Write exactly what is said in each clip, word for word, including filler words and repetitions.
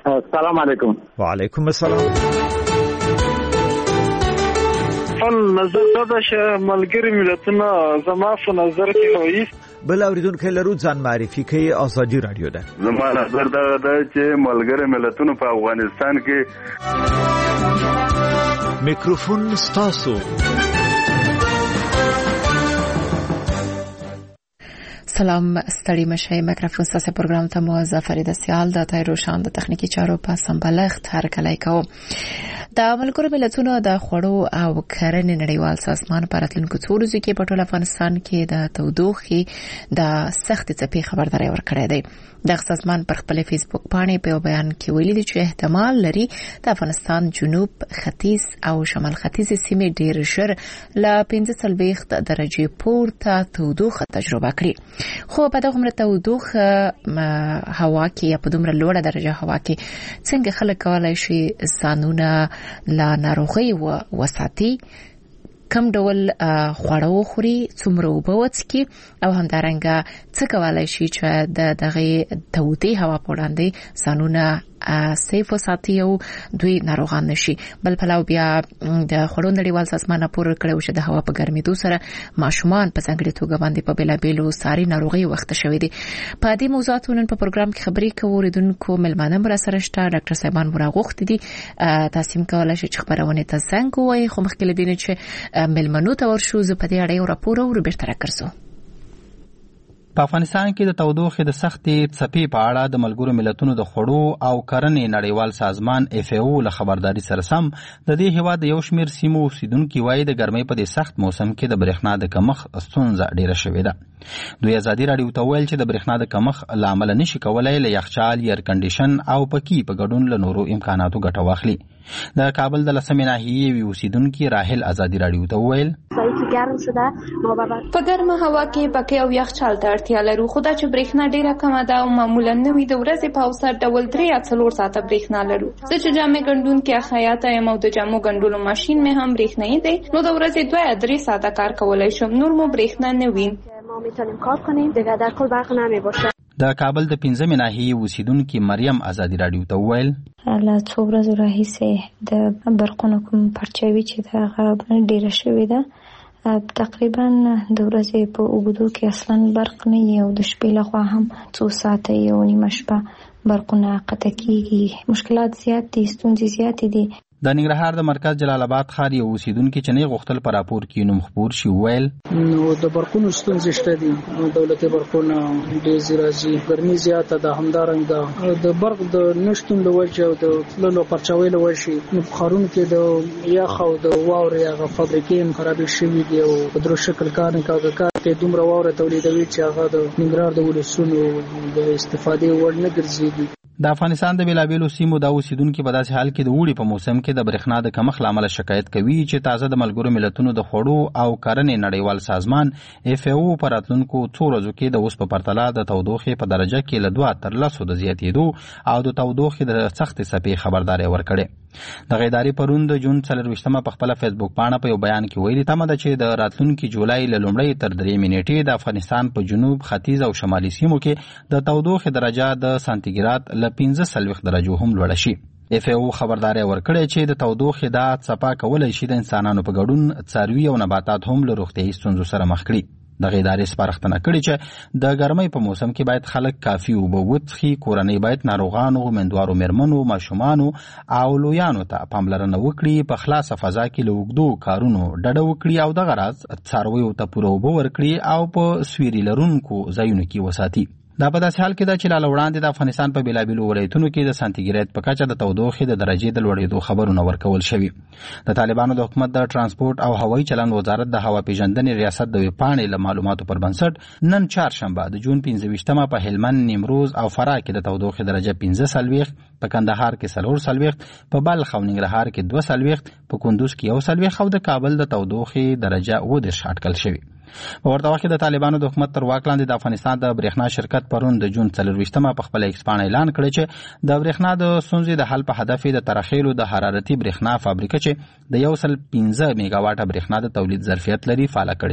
السلام علیکم. وعلیکم السلام. فل نظر دا چې ملګری ملتونه زما په نظر کې وایي بل اوریدونکو لرو ځان معرفي کوي. ازادي رادیو ده. زما نظر دا ده چې ملګری ملتونه په افغانستان کې میکروفون ستاسو. سلام ستړي مشه. میکروفون ستاسو پروګرام ته موظف فرید سیال د تای روشان د تخنیکی چارو په سمبلښت هر کله کوم. د ملګرو ملتونو د خوړو او کرنې نړیوال سازمان په راتلونکو څو ورځو کې په ټول افغانستان کې د تودوخې د سختې څپې خبرداري ورکړې ده. د سازمان پر خپل فیسبوک باندې په بیان کې ویلي دي چې احتمال لري د افغانستان جنوب ختیځ او شمال ختیځ سیمې ډېر ژر ل پنځه څلوېښت درجې پورته تودوخه تجربه کړي. خو په دغه مرته تودوخه هوا کې یا په دومره لوړه درجه هوا کې څنګه خلک کولای شي ځانونه لا ناروغي و وساتي، کم ډول خواړه وخوري، څومره اوبه وڅښي او همدارنګه څه کولای شي چې د دغه تودې هوا په وړاندې ځانونه سیف وساتي او دوی ناروغان نشي. بل پلاو بیا د خوړو نړیوال سازمان راپور کړی چې د هوا په ګرمېدو سره ماشومان په ځانګړي توګه باندې په بېلابېلو ساري ناروغي وخت شوي دي. په دې موضوعاتو نن په پروګرام کې خبرې کوو. اوریدونکو ملمانه مو راسره شته. ډاکټر صاحبان مو راغوښتي دي. تاسو هم کولای شئ چې خبرونه ته زنګ ووایئ. خو مخکې له دې نه چې ملمنو ته ورشو زه په دې اړه یو راپور اورو بیرته راګرځو. په افغانستان کې د تودوخې د سختې څپې په اړه د ملګرو ملتونو د خوړو او کرنې نړیوال سازمان اف ای او له خبرداري سره سم د دې هیواد یو شمېر سیمو اوسیدونکي وایي د ګرمۍ په دې سخت موسم کې د برېښنا د کمښت ستونزه ډېره شوې ده. دوی ازادي راډیو ته ویل چې د برېښنا د کمښت له امله نشي کولای له یخچال، ایر کنډیشن او پکې په ګډون له نورو امکاناتو ګټه واخلي. د کابل د لسمې ناحیې یو اوسیدونکي راحل ازادي راډیو ته ویل په ګرمه هوا کې پکې او یخچال ته اړتیا لرو، خو دا چې برېښنا ډیره کمه ده او معمولا نوې د ورځې په اوسط ډول درې یا څلور ساعته برېښنا لرو. زه چې جامې ګنډونکې خیاطه یم او د جامو ګنډلو ماشین مې هم برېښنایي دی، نو د ورځې دوه یا درې ساعته کار کولی شم، نور مو برېښنا نه وي. ما میتونیم کار کنیم دیگه در کل برق نمی باشه. د کابل د پنځمې ناحیې اوسیدونکي مریم ازادي راډیو ته وویل له څو ورځو راهیسې د برقونو کوم پرچاوي چې دغه ډېره شوې ده، تقریبا د ورځې په اوږدو کې اصلا برق نه وي او د شپې لخوا هم څو ساعته یو نیمه شپه برقونه قطع کېږي. مشکلات زیات دي، ستونزې زیاتې دي. د ننګرهار د مرکز جلال آباد ښار یو اوسیدونکي چې نه غوښتل په راپور کې نوم خپور شي ویل نو د برقونو ستونزې شته دي. دولتي برقونه ډېر راځي، ګرمي زیاته ده، همدارنګه د برق د نشتون له وجې او د تللو پرچاوۍ له وجې نو په ښارونو کې د یخ او د واورې هغه فابریکې هم خرابې شوي دي او په درست شکل کار نه کوي. کار کې دومره واوره تولیدوي چې هغه د ننګرهار د ولسونو د استفادې وړ نه ګرځېږي. د افغانستان د بیلابیلو سیمو د اوسیدونکو په داسې حال کې د اوړي په موسم کې د برېښنا د کمښت له امله شکایت کوي چې تازه د ملګرو ملتونو د خوړو او کرنې نړیوال سازمان اف ای او په راتلونکو څو ورځو کې د اوس په پرتله د تودوخې په درجه کې له دوه تر لسو د زیاتېدو او د تودوخې د سختې څپې خبرداری ورکړې. د غیداری پرون د جون څلرویشتمه په خپل فیسبوک باندې په یو بیان کې ویلي تمه ده چې د راتلونکي جولای له لومړۍ تر درېیمې نیټې د افغانستان په جنوب، ختیځ او شمالي سیمو کې د تودوخې درجه د سانتیګراد له پنځه څلوېښت درجو هم لوړه شي. اف ای او خبرداری ورکړی چې د تودوخې دا څپه کولی شي د انسانانو په ګډون څاروي او نباتات هم له روغتیایي ستونزو سره مخ کړي. د غیداري سپارښتنه کړې چې د ګرمۍ په موسم کې باید خلک کافي اوبه وڅښي، کورنۍ باید ناروغانو، مېندوارو مېرمنو، ماشومانو او لویانو ته پاملرنه وکړي، په خلاصه فضا کې له اوږدو کارونو ډډه وکړي او دغه راز څارویو ته پوره اوبه ورکړي او په سویري لرونکو ځایونو کې وساتي. دا په داسې حال کې ده چې لا وړاندې د افغانستان په بیلابیلو ولایتونو کې د سانتیګراد په کچه د تودوخې د درجې د لوړېدو خبرونه ورکول شوي. د طالبانو د حکومت د ترانسپورت او هوایي چلند وزارت د هوا پیژندنې ریاست د ویبپاڼې له معلوماتو پر بنسټ نن چهارشنبه د جون پنځه ویشتمه په هلمند، نیمروز او فراه کې د تودوخې درجه پنځه څلوېښت، په کندهار کې څلور څلوېښت، په بلخ او ننګرهار کې دوه څلوېښت، په کندوز کې یو څلوېښت او د کابل د تودوخې درجه اووه دېرش اټکل شوي. په ورته وخت کې د طالبانو د حکومت تر واک لاندې د افغانستان د برېښنا شرکت پرون د جون څلرویشتمه په خپل ایکس پاڼه اعلان کړی چې د برېښنا د ستونزې د حل په هدف د ترخیلو د حرارتي برېښنا فابریکه چې د یو سل پنځه میګا واټه برېښنا د تولید ظرفیت لري فعاله کړې ده.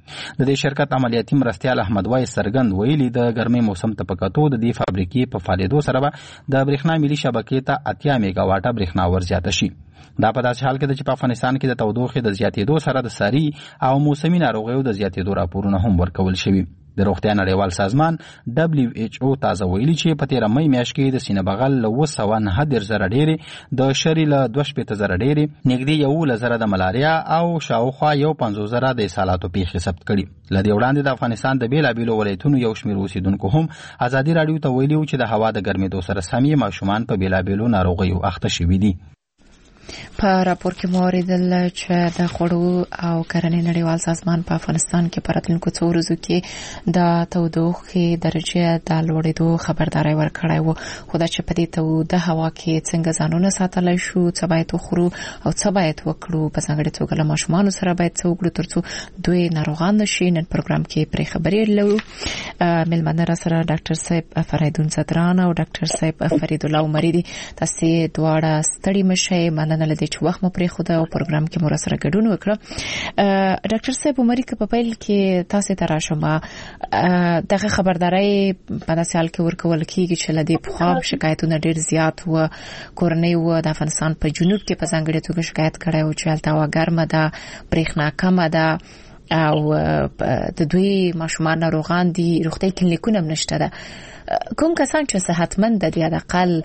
د دې شرکت عملیاتي مرستیال احمد وای سرګند ویلي د ګرمۍ موسم ته پکاتو د دې فابریکې په فعالیتو سره به د برېښنا ملي شبکې ته اتیا میگا واټه برېښنا ورزیاته شي. دا په داسې حال کې د چې په افغانستان کې د تودوخې د زیاتېدو سره د ساري او موسمي ناروغیو د زیاتېدو راپورونه هم ورکول شوي. د روغتیا نړیوال سازمان دبليو ایچ او تازه ویلي چې په تیره مې میاشت کې د سینه بغل له اوه سوه نهه دېرش زره ډېرې، د شري له دوه شپېته زره ډېرې، نږدې یولس زره د ملاریا او شاوخوا یو پنځوس زره د اسهالاتو پیښې ثبت کړي. له دې وړاندې د افغانستان د بېلابېلو ولایتونو یو شمېر اوسېدونکو هم ازادي راډیو ته ویلي چې د هوا د ګرمېدو سره سم یې ماشومان په بېلابېلو ناروغیو اخته شوي دي. په راپور کې مو اوریدل چې د خوړو او کرنې نړیوال سازمان په افغانستان کې په راتلونکو څو ورځو کې د تودوخې درجه د لوړېدو خبرداری ورکړی و، خو دا چې په دې توده هوا کې څنګه ځانونه ساتلی شو، څه باید وخورو او څه باید وکړو، په ځانګړې توګه له ماشومانو سره باید څه وکړو ترڅو دوی ناروغان نشي. نن پروګرام کې پرې خبرې لرو. مېلمانه را سره ډاکټر صاحب فریدون صدران او ډاکټر صاحب فرید الله عمري دي. تاسو دواړه ستړي مشئ، مننه لدې چې وخت مو پرې خو دا پروګرام کې مو را سره ګډون وکړه. ډاکټر صاحب عمري که په پیل کې تاسو ته راشم دغه خبرداري په داسې حال کې ورکول کېږي چې لدې پخوا شکایتونه ډېر زیات و، کورنۍ و د افغانستان په جنوب کې په ځانګړې توګه شکایت کړی و چې هلته هوا ګرمه ده، برېښنا کمه ده او د دوی ماشومان ناروغان دي، روغتیايي کلینیکونه هم نشته ده. کوم کسان چې صحتمند دي حداقل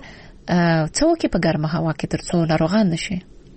څه وکړي په ګرمه هوا کې ترڅو ناروغان نشي؟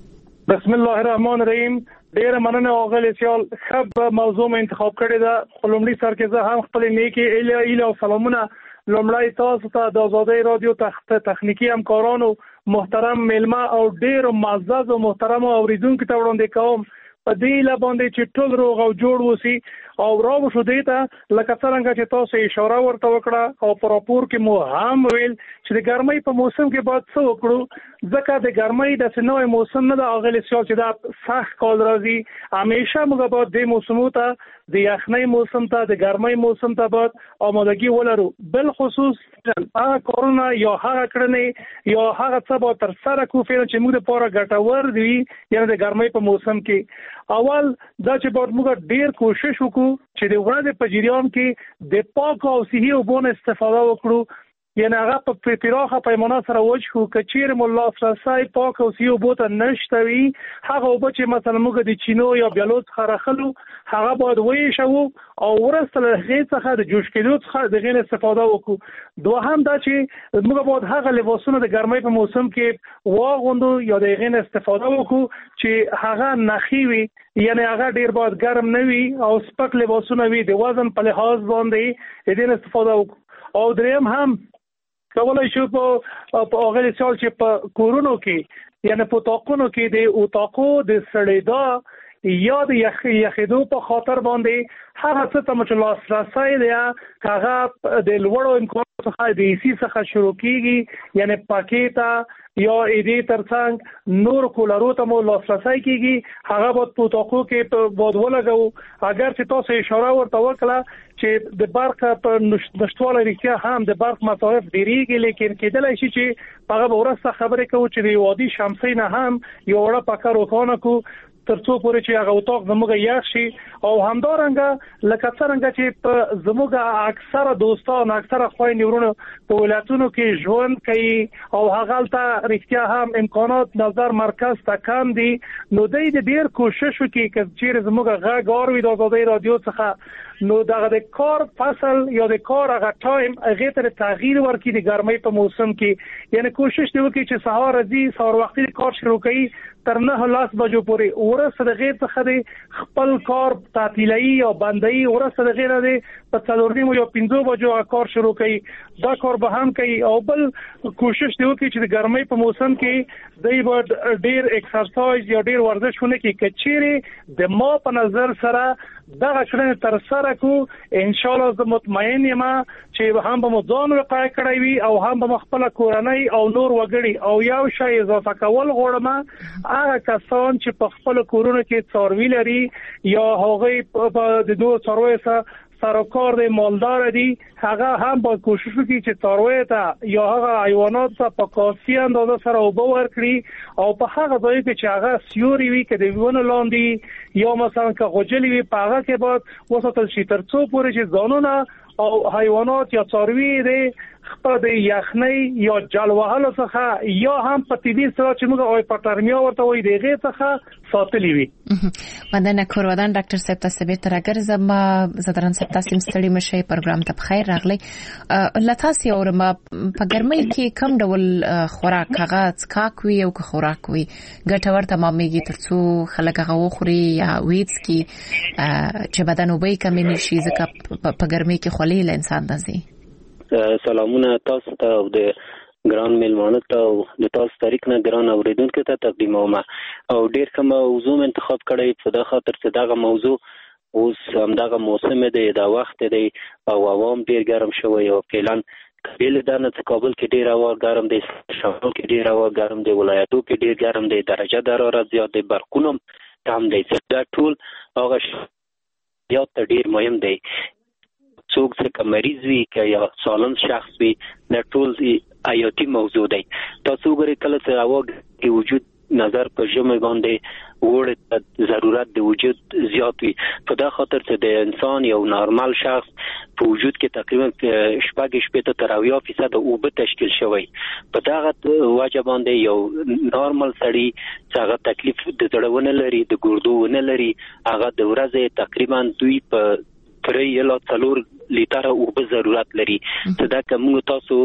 بسم الله الرحمن الرحیم. ډیره مننه اغلی سیال، خب موضوع مې انتخاب کړی ده. خلومړي سر کې زه هم خپل نیکی ایله ایله او سلامونه لومړی تاسو ته د آزادۍ رادیو تخت تخنیکی همکارانو، محترم میلمه او ډیر معزز او محترم اوریدونکو ته وړاندې کوم په دې لباندې چې ټول روغ او جوړ وسی او راو شو دیتا لکه څنګه چې تاسو اشاره ورته وکړه او پر راپور کې مو هم ویل چې د ګرمۍ په موسم کې باید څه وکړو، ځکه د ګرمۍ د سنوي موسم نه د اغلی سیال چې دا سخت کال راځي. همیشه موږ باید د موسمو ته د یخنۍ موسم ته د ګرمۍ موسم ته باید آمادګي ولرو. بل خصوص هغه کارونه یا هغه کړنې یا هغه څه به تر سره کوو چې موږ لپاره ګټور دي، یعنی د ګرمۍ په موسم کې اول دا چې باید موږ ډیر کوشش وکړو چې د ورځې په جریان کې د پاک او صحي اوبو استفاده وکړو، یعنی هغه په پراخه پیمانه سره وچو. کچیر مولا فرسای پاک او صحي اوبو ته نشته وي، هغه اوبه چې مثلا موږ د چینو یا بیالوت خرخلو هغه باید ویشو او ورسته له هغې څخه د جوش کېدو څخه د غیر استفاده وکړو. دوهم دا چې موږ باید هغه لباسونه د ګرمۍ په موسم کې واغوندو یا د غیر استفاده وکړو چې هغه نخي وي، یعنی هغه ډیر باید ګرم نه وي او سپک لباسونه وي، د وزن په لحاظ باندې دې استفاده وکړو. او دریم هم کولای شو په اغلی سال چې په کورونو کې یعنی په تاقونو کې د اتاقو د سړېدا یا د یخ یخېدو په خاطر باندې هغه څه ته چې لاسرسی دی هغه د لوړو امکاناتو څخه د ایسی څخه شروع کیږي، یعنی پاکېتا یا ایدې ترڅنګ نور کولرو ته مو لاسرسی کیږي، هغه باید په اتاقو کې په باد ولګو. اگر چې تاسو اشاره ورته وکړه چې د برق په نشټواله رښتیا هم د برق مصارف ډیریږي، لیکن کېدلای شي چې هغه ورسته خبرې کوو چې د وادي شمسي نه هم یو وړه پکه روښانه کو ترڅو پورې چې هغه اتاق زموږ یخ شي. او همدارنګه لکه څنګه چې په زموږ اکثره دوستان اکثره خويندې ورونو په ولایتونو کې ژوند کوي او هغه ته رښتیا هم امکانات نظر مرکز ته کم دي، نو دوی د ډیر کوشش وکړي چې زموږ غږ اوروي د آزادۍ رادیو څخه، نو دغه د کار فصل یا د کار هغه ټایم هغه ته تغییر ورکړي د ګرمۍ په موسم کې، یعنی کوشش دی وکړي چې سهار راځي سهار وختي کار شروع کړي تر نه لاس بجو پورې ورسره د غیر څخه د خپل کار تعطیلي یا بندي ورسره د غیر د په څلور نیمو یا پنځو بجو کار شروع کړي، دا کار به هم کوي. او بل کوشش دی وکړي چې د ګرمۍ په موسم کې دی به ډیر ایکسرسایز یا ډیر ورزش ونه کوي. کچېره د ما په نظر سره دغه کړنې تر سره کو، ان شاء الله زه مطمئن یم چې هم به مو ځان وقایع کړی وي او هم به خپل کورنۍ او نور وګړي. او یو شی اضافه کول غواړم، هغه کسان چې په خپل کورونو کې څاروي لري یا هغه په د دوه څاروي سره سرکار دی مالدار دی هغه هم باید کوشش وکړي چې څاروي ته یا هغه حیوانات ته په کافي اندازه سره اوبه ورکړي او په هغه ځای کې چې هغه سیوري وي کې د ونه لاندې یا مثلا که غوجلي وي په هغه کې باید وساتل شي تر څو پورې چې ځانونه او حیوانات یا څاروي دی خپل د یخنۍ یا جل وهلو څخه یا هم په طبي سره چې موږ او پټرمیا ورته وایي دغه څخه ساتلی وي. مننه کورودان ډاکټر صاحب تاسو به تر اگر زما زدران صاحب تاسو مستړي مشي پروګرام ته بخیر راغلی. لتاسي اورم په ګرمۍ کې کم ډول خوراک هغه څکاک وي او که خوراک وي ګټور تمامېږي ترڅو خلک هغه وخوري یا ویټس کې چې بدن وبې کمی نشي ځکه په ګرمۍ کې خولې له انسان دزي. سلامونه تاسو ته او د ګران میلمانه ته او د تاسو تاریخ نه ګران اوریدونکو ته تقدیموم او ډیر کوم موضوع انتخاب کړی په د خاطر چې دغه موضوع اوس همدغه موسم دی دا وخت دی او عوام ډیر ګرم شوی او فعلا بیل دانه کابل کې ډیر هوا ګرم دی شمال کې ډیر هوا ګرم دی ولایتو کې ډیر ګرم دی درجه د حرارت زیات دی برقونم کم دی دا ټول هغه زیات ډیر مهم دی څوک چې مریض وي که یا سالم شخص وي دا ټول حیاتي موضوع دی. تاسو وګورئ کله چې هوا کې وجود نظر په ژمي باندې وړ ضرورت د وجود زیات وي په دا خاطر چې د انسان یو نارمل شخص په وجود کې تقریبا شپږ شپږ تر اویا فیصد اوبه تشکیل شوی په دغه وجه باندې یو نارمل سړی چې هغه تکلیف د زړه لري د ګردو ونه لري هغه د ورځې تقریبا دوی په پرې یلا څلور لیټر اوبه ضرورت لري چې دا کوم تاسو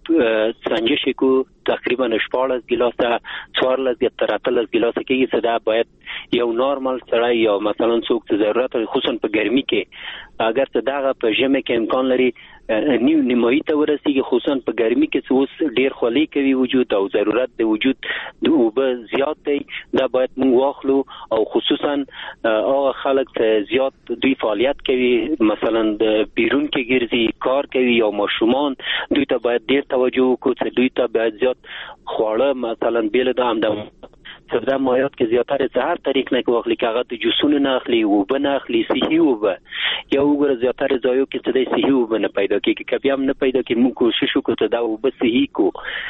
څنګه شي کو تقریبا شپږ ګلاسه څوارلس تر اتلس ګلاسه کې چې دا باید یو نارمل سړی یا مثلا څوک چې ضرورت خصوصا په ګرمي کې اگر څه دغه په ژمي کې امکان لري نیو نیمایي ته ورسیږي خصوصا په ګرمي کې اوس ډیر خولې کوي وجود او ضرورت د وجود د اوبه زیات دی دا باید موږ واخلو او خصوصا هغه خلک چې زیات دوی فعالیت کوي مثلا د بیرون کې ګرځي کار کوي یا ماشومان دوی ته باید ډیر توجه وکړو چې دوی ته باید زیات خواړه مثلا بیل د همدم سبزه مایات کې زیاتره څه هر طریق نه کوي چې هغه د جوسونو نه اخلي او بنه اخلي صحي او به یا وګوره زیاتره ځایو کې څه د صحي او بنه پیدا کیږي کبي هم نه پیدا کیږي موږ کوشش وکړو ته دا او به صحي کو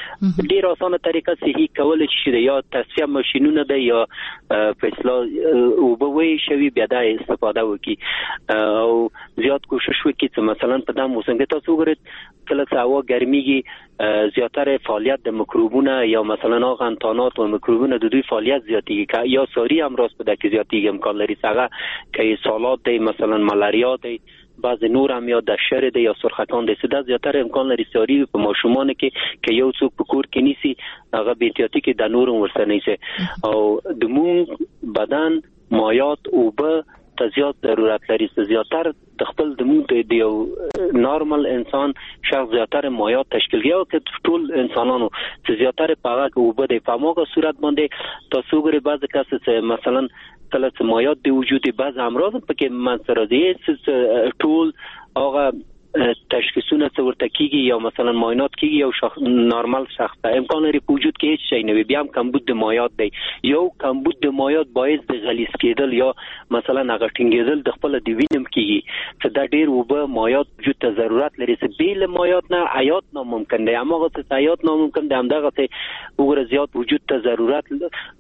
ډیر اسانه طریقه صحي کول شي یا تصفیه ماشينونه ده یا فیصله او به وي شوی بیا د استفاده وکي او زیات کوشش وکړي چې مثلا په دغه موسم کې تاسو وګورئ کله چې هوا ګرميږي زیاتره فعالیت د میکروبونه یا مثلا هغه انتانات او میکروبونه د دوی فعالیت زیاتیږي یا ساری امراض په دغه زیاتیږي امکان لري څنګه کې سالات دی مثلا ملاریا دی بعض نور هم یا د شر دی یا سرخکان دی سده زیاتره امکان لري ساری په ماشومان کې کې یو څوک په کور کې نیسی هغه بیتیاتی کې د نور ورسره نیسي او د مون بدن مایات او به زیات ضرورت لري زیاتره د خپل د مون د یو نارمل انسان شخص زیاتره مایات تشکیل کوي او چې ټول انسانانو چې زیاتره پاغه او به د فاموګه صورت باندې تاسو ګوري بعض کس چې مثلا کله چې مایات د وجود بعض امراض پکې منځ راځي ټول هغه تشخیصونه څه ورته کیږي یا مثلا معاینات کیږي یو شخص نارمل شخص ته امکان لري په وجود کې هیڅ شی نه وي بیا هم کمبود د مایات دی یو کمبود د مایات باعث د غلیظ کېدل یا مثلا هغه ټینګېدل د خپل د وینم کیږي چې دا ډیر وبه مایات وجود ته ضرورت لري چې بیل مایات نه حیات ناممکن دی هغه څه حیات ناممکن دی همدغه څه وګوره زیات وجود ته ضرورت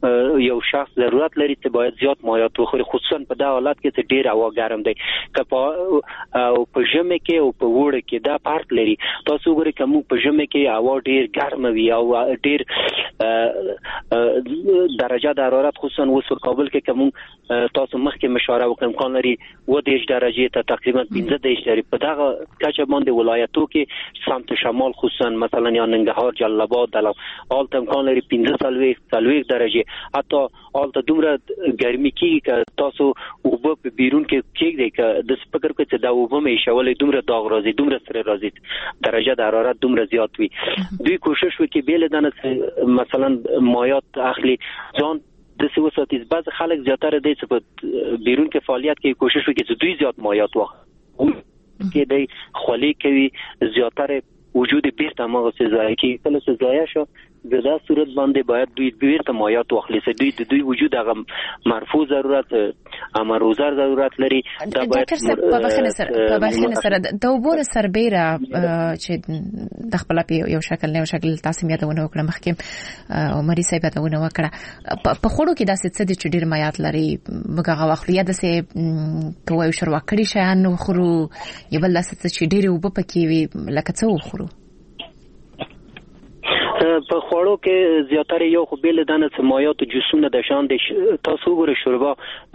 یو شخص ضرورت لري چې باید زیات مایات وخوري خصوصا په دا حالت کې چې ډیر هوا ګرم دی که او په ژمي کې او په وړه کې دا پارت لري تاسو وګورئ کوم په ژمي کې هوا ډیر ګرم وي او ډیر درجه د حرارت خصوصا اوس په کابل کې کوم تاسو مخکې مشوره وکړم کان لري و دیش درجه ته تقریبا پنځه دیش لري په دغه کچه باندې ولایتو کې سمت شمال خصوصا مثلا یا ننګرهار جلال آباد دلم آلته امکان لري پنځه سلويخ سلويخ درجه حتی آلته دومره ګرمي کې که تاسو وبو په بیرون کې کېږي که د فکر کوئ چې دا وبو مې شولې دومره داغ راځي دومره سره راځي درجه د حرارت دومره زیات وي دوی کوشش وکړي بیل دنه مثلا مایات اخلي ځان د څه وساتي بعض خلک زیاتره دي چې په بیرون کې فعالیت کوي کوشش وکړي چې دوی زیات مایات واخلي کې دی خولې کوي زیاتره وجود بیرته مغه څه ځای کې کله څه ځای شو د دا صورت باندې باید دوی بیرته مایات واخلي چې دوی د دوی وجود هغه مرفوع ضرورت امروزه ضرورت لري دا باید په بخنه سره په بخنه سره د وبور سربېره چې د خپل یو شکل نه یو شکل تاسو یادونه وکړه مخکې عمري صاحب یادونه وکړه په خورو کې داسې څه د چډیر میات لري مګه واخلو یا داسې کوی شروع کړی شان خورو یبل داسې چې ډیر وب پکې وي لکه څه وخورو په خوړو کې زیاتره یو خو بیل دانه سمایات جوسونه د شان د تاسو ګره شوربا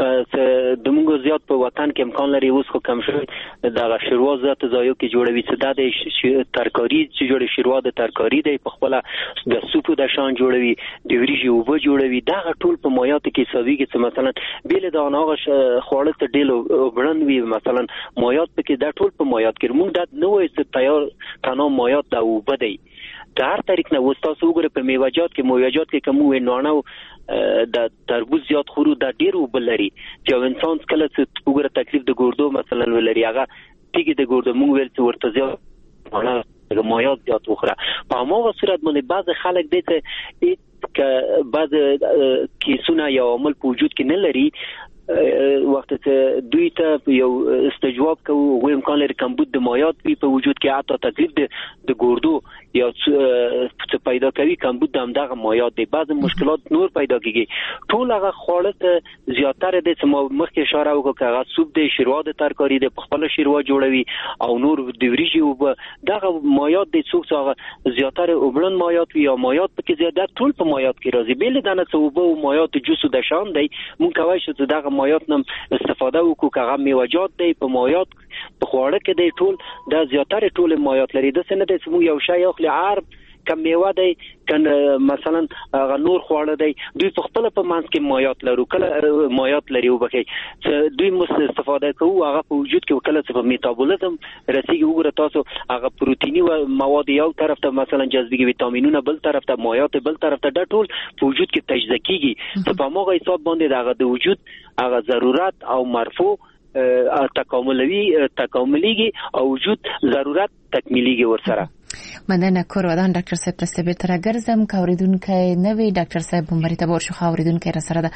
د موږ زیات په وطن کې امکان لري اوس خو کم شوی د شوروا ذات ځایو کې جوړوي چې د ترکاری چې جوړ شوروا د ترکاری د په خپل د سوپ د شان جوړوي د وریجو وب جوړوي دا ټول په مایات کې سوي کې مثلا بیل دانه خوړل ته ډیلو برن وی مثلا مایات کې دا ټول په مایات کې موږ د نوې تیار تنو مایات دا وبدي د هر طریق نه وستاسو وګوره په میوه‌جات کې میوه‌جات کې کوم وینانه د تربوز زیات خورو د ډیرو بلري چې انسان کله چې وګوره تکلیف د ګوردو مثلا ولري هغه تیګي د ګوردو موږ ویل چې ورته زیات د میوه‌جات زیات وخوره په هغه صورت باندې بعض خلک دي چې ک بعض کیسونه یا عمل په وجود کې نه لري وخت ته دوی ته یو استجواب کوو و امکان لري کمبود د مایات په وجود کې حتی تکلیف د ګوردو یا څه پیدا کوي کمبود د همدغه مایات دی بعض مشکلات نور پیدا کیږي ټول هغه خواړه زیاتره د سم مخکې اشاره وکړه چې هغه سوپ د شوروا د ترکاری د خپل شوروا جوړوي او نور د وریجو دغه مایات د څوک هغه زیاتره وبلن مایات یا مایات په کې زیاده ټول په مایات کې راځي بیل دانه څه وب او مایات جوسو د شان دی مونږ کوي چې دغه مایات نم استفاده وکړو کغه میوه‌جات دی په مایات په خوړه کې دی ټول د زیاتره ټول مایات لري د سنت سمو یو شی اخلي عرب کم میوه دی کنه مثلا هغه نور خواړه دی دوی په خپل په مانس کې مایات لرو کله مایات لري وبکه دوی مست استفاده کوو هغه په وجود کې کله چې په میتابولیزم رسیږي وګوره تاسو هغه پروتینی او مواد یو طرف ته مثلا جذبي ویټامینونه بل طرف ته مایات بل طرف ته د ټول په وجود کې تجزیه کیږي په موږ حساب باندې هغه د وجود هغه ضرورت او مرفوع تکاملوي تکامليږي او وجود ضرورت تکمیلیږي ورسره مننه کور ودان ډاکټر صاحب تاسو به تر ګرځم کوریدونکې نوې ډاکټر صاحب عمري ته ورشو خوریدونکې را سره ده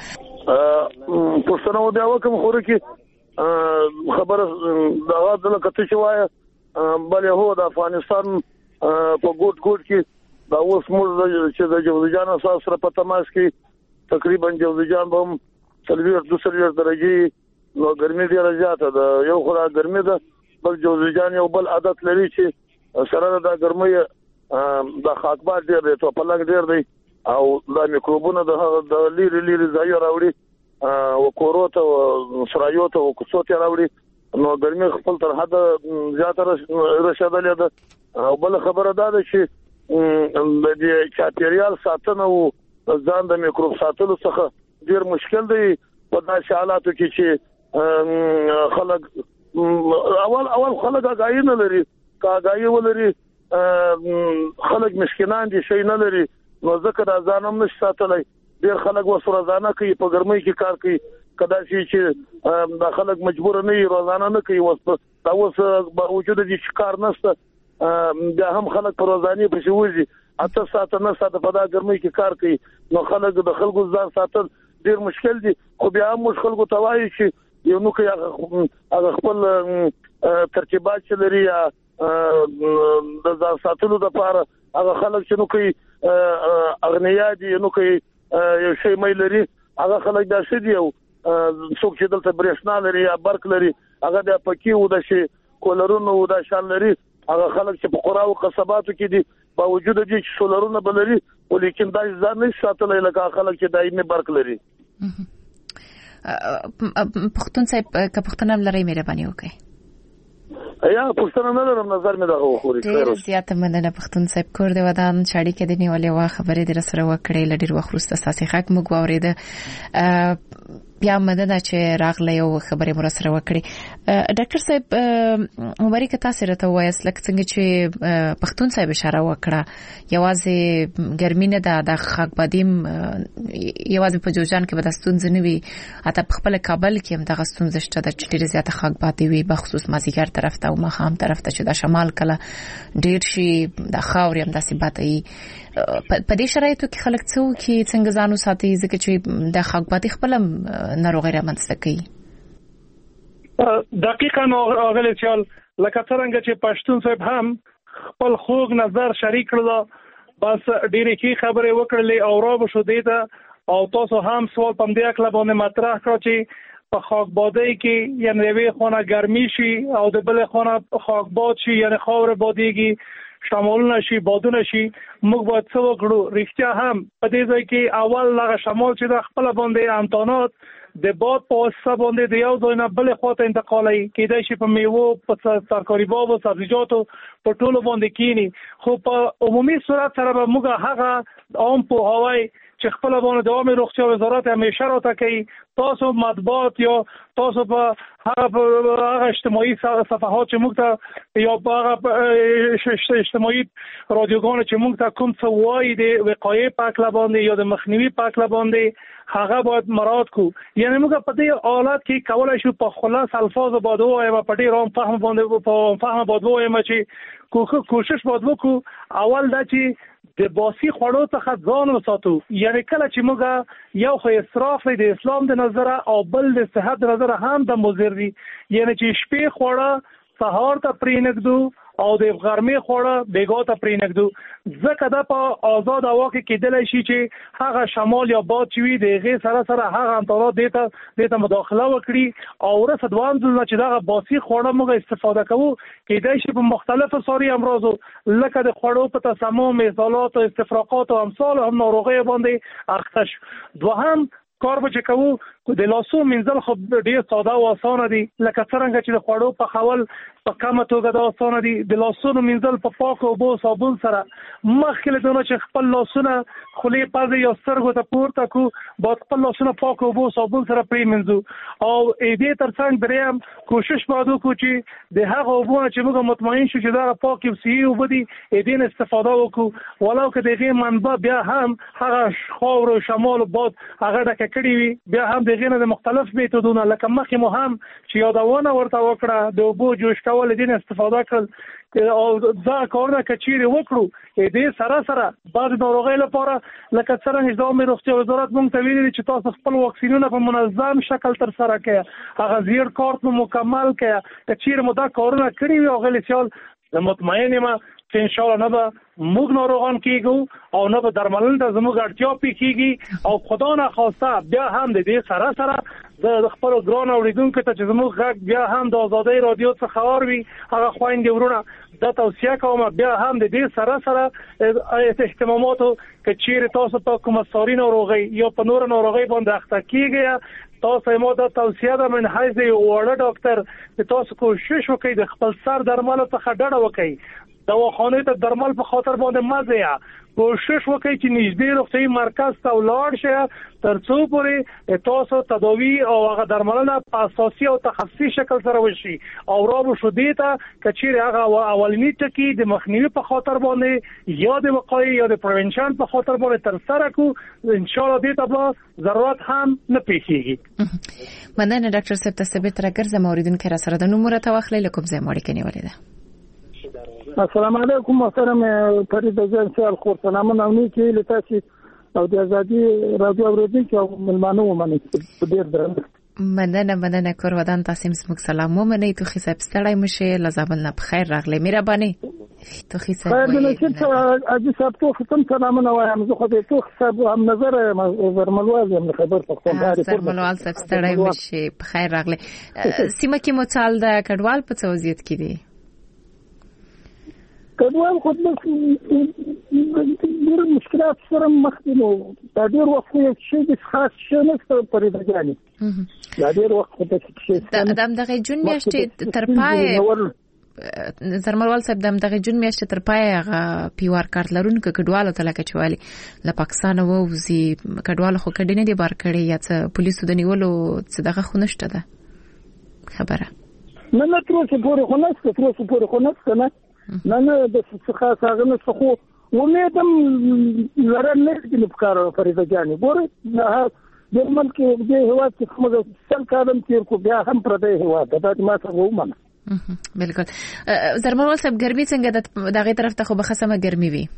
پښتنو د اوکم خور کې خبره دا غواړم کته چې وای بل هو د افغانستان په ګوټ ګوټ کې دا اوس موږ چې د جوزجان سره په تماس کې تقریبا جوزجان هم سلویر دو سلویر درجه نو ګرمي ډیره زیاته ده یو خورا ګرمي ده بل جوزجان یو بل عادت لري چې سره د ګرمۍ د خاکبار ډیر دی ته په لګ ډیر دی او د میکروبونو د لیری لیری ځای راوړي او کوروت او سرایوت او کوڅوت راوړي نو ګرمي خپل تر حد زیاته رسیدلې ده او بل خبره ده چې د دې چاپیریال ساتنه او ځان د میکروب ساتلو څخه ډیر مشکل دی په داسې حالاتو کې چې خلک اول اول خلک غاړي نه لري کاغایي ولري خلک مسکینان دي شي نه لري نو ځکه دا ځانم نشي ساتلای ډیر خلک وسره ځانه کوي په ګرمۍ کې کار کوي کدا چې دا خلک مجبور نه وي روزانه نه کوي وسه دا اوس باوجود دي چې کار نشته بیا هم خلک په روزاني په شوزي اته ساعت نه ساعت په دا ګرمۍ کې کار کوي نو خلک د خلکو ځان ساتل ډیر مشکل دي خو بیا هم مشکل کو توای چې یو نو کې هغه خپل ترتیبات چې لري یا د ځان ساتلو لپاره هغه خلک چې نو کوي اغنیا دي نو کوي یو شی مې لري هغه خلک دا شي دی او څوک چې دلته برېښنا لري یا برق لري هغه د پکی و د شي کولرونو و د شان لري هغه خلک چې په قرا او قصباتو کې دي باوجود دي چې سولرونه بلري ولیکن دا ځان نه ساتلای لکه خلک چې دایمي برق لري پښتون صاحب که پښتنه لري مهرباني وکړئ یا پښتنه نه لرم نظر مې دغه خوري ډیر زیاته مننه پښتون صاحب کور دی ودان چاړي کې دی نیولې وا خبرې در سره وکړې لډیر وخت ساسي خاک مو غوړې بیا مدد چې راغله یو خبرې مر سره وکړي ډاکټر صاحب عمري که تاسو راته وایس لکه څنګه چې پښتون صاحب اشاره وکړه یوازې ګرمي نه ده د خاک بادیم یوازې په جوجان کې به د ستونزې نه وي حتی په خپل کابل کې هم د ستونزې شته د چټیر زیاته خاک بادي وي بخصوص مازیګر طرف ته او مخام طرف ته چې د شمال کله ډیر شي د خاوري هم داسې باتي په دې شرایطو کې خلک څو کې څنګه ځانو ساتي ځکه چې د خاک بادي خپل ناروغي رامنځته کوي دقیقاً اغلی سیال لکه څنګه چې پښتون صاحب هم خپل خوږ نظر شریک کړل بس ډېرې کې خبرې وکړلې او را به شو دیته او تاسو هم سوال پم دې اکلا باندې مطرح کړ چې په خاکبادۍ کې یعنی یوې خونه ګرمي شي او د بلې خونه خاکباد شي یعنی خاوره بادېږي شمالونه شي بادونه شي موږ باید څه وکړو رښتیا هم په دې ځای کې اول هغه شمال چې د خپل باندې امکانات د باد په واسطه باندې د یو ځای نه بلې خواته انتقالوي کېدای شي په میوو په ترکاري باب او سبزیجاتو په ټولو باندې کینی خو په عمومي صورت سره به موږ هغه عام پوهاوی چې خپل باندې د عامه روغتیا وزارت همیشه راته کوي تاسو مطبوعات یا تاسو په هغه اجتماعي صفحات چې موږ ته یا په هغه اجتماعي رادیوګان چې موږ ته کوم څه وایي د وقایې په اړه باندې یا د مخنیوي په اړه باندې هغه باید مراعات کو یعنی موږ په دې حالت کې کولای شو په خلاص الفاظ باندې وایم په ډیر عام فهم باندې په فهم باندې وایم چې کوشش باید وکړو اول دا چې د باسي خوړو څخه ځان وساتو یعنی کله چې موږ یو خو اسراف د اسلام د نظره او بل د صحت د نظره هم د مضر دي یعنی چې شپې خوړه سهار ته پرېنږدو او د غرمې خوړه بیګا ته پرېنږدو ځکه دا په آزاد هوا کې کېدلی شي چې هغه شمال یا باد چې وي د هغې سره سره هغه امطارات دې ته دې ته مداخله وکړي او وروسته دوام ځل چې دغه باسي خوړه موږ استفاده کوو کېدای شي په مختلفو ساري امراضو لکه د خوړو په تسمم اضالات او استفراقات او امثال هم ناروغۍ باندې اخته شو دوهم کار به چې کوو د لاسو مینځل خو ډېر ساده او اسانه دي لکه څنګه چې د خوړو پخول په کومه توګه دا اسانه دي د لاسونو مینځل په پاکو اوبو صابون سره مخکې له دې چې خپل لاسونه خولې پزې یا سترګو ته پورته کو باید خپل لاسونه پاکو اوبو صابون سره پرې مینځو او دې ترڅنګ دریم کوشش باید وکړو چې د هغه اوبو چې موږ مطمئن شو چې دا پاکې او صحي اوبه دي دې استفاده وکړو ولو که د هغې منبع بیا هم هغه خاور او شمال باد هغه ډکه کړي وي بیا هم غینه د مختلف میتودونه لکه مخې مو هم چې یادونه ورته وکړه د اوبو جوش کول دین استفاده کړل او دا کارونه کچېری وکړو دې سره سره بعض ناروغۍ لپاره لکه څنګه چې د عامه روغتیا وزارت موږ ته ویلي چې تاسو خپل واکسینونه په منظم شکل تر سره کړئ هغه زیر کارت مو مکمل کړئ کچېری مو دا کارونه کړی وي او غلی سیال د مطمئن ما چې ان شاء الله نه به موږ ناروغان کېږو او نه به درملنه ته زموږ اړتیا پیښیږي او خدا نه خواسته بیا هم د دې سره سره د خپل ګران اوریدونکو ته چې زموږ غږ بیا هم د آزادۍ رادیو څخه خبر وي هغه خويندې ورونه د توصیه کوم بیا هم د دې سره سره اهتماماتو چې چیرې تاسو په کومه ساري ناروغي یا په نور ناروغي باندې اخته کیږي تاسو مو د توصیه د من حیث وړه ډاکټر چې تاسو کوشش وکړئ د خپل سر درمل څخه ډډه وکړئ دواخانه ته درمل په خاطر باندې مزه کوشش وکړئ چې نږدې روغتیايي مرکز ته ولاړ شئ ترڅو پورې تاسو تداوی او هغه درملنه په اساسي او تخصصي شکل سره وشي او راو شو دیتا کچېره هغه اولنی ټکی د مخنیوي په خاطر باندې یا د وقایې یا د پریونشن په خاطر باندې تر سره کو ان شاء الله دیتا به ضرورت هم نه پیښیږي. مننه ډاکټر صاحب تاسو به تر ګرځم اوریدونکو را سره د نمبر تواخلې لکم زه مړ کې نیولې ده. السلام علیکم محترم فرید جان سیال خور سلامونه او نیکی لتاسي او د ازادي رادیو اوریدونکو او ملمانو ومني په ډیر درنښت مننه مننه کور ودان تاسو موږ سلام ومني تو خي صاحب ستړی مشه لزابل نه بخیر راغلی مهرباني تو خي صاحب خیر نه چې اجي صاحب تو ختم سلامونه وایم زه خو دې تو صاحب هم نظر زرملواز هم خبر پښتون زرملواز صاحب ستړی مشه بخیر راغلی سیمه کې متعال د کډوال په توضیحت کې دي کډوال خود ډېر مشکلات سره مخ دي نو دا ډېر وخت یو شی د خاص شنه پرې دګانی دا ډېر وخت د شي د دغه جون میاشتې تر پای زرملوال صاحب د دغه جون میاشتې تر پای هغه پیوار کارت لرونکو کډوالو ته لکه چوالي له پاکستان ووزي کډوالو خو کډینه دي بار کړي یا څه پولیسو د نیولو څه دغه خونشته ده خبره نه نه تر څو پورې خونسته تر څو پورې خونسته نه نه نه د څه هغه نه څه ومېدم لره نه کې په کار فريده جاني ګوره د ملک د هوا چې کومه سل کارم تیر کو بیا هم پر دې هوا د ما څه ومنه بالکل زرموال صاحب ګرمي څنګه د دغه طرف ته خو بخصمه ګرمي وي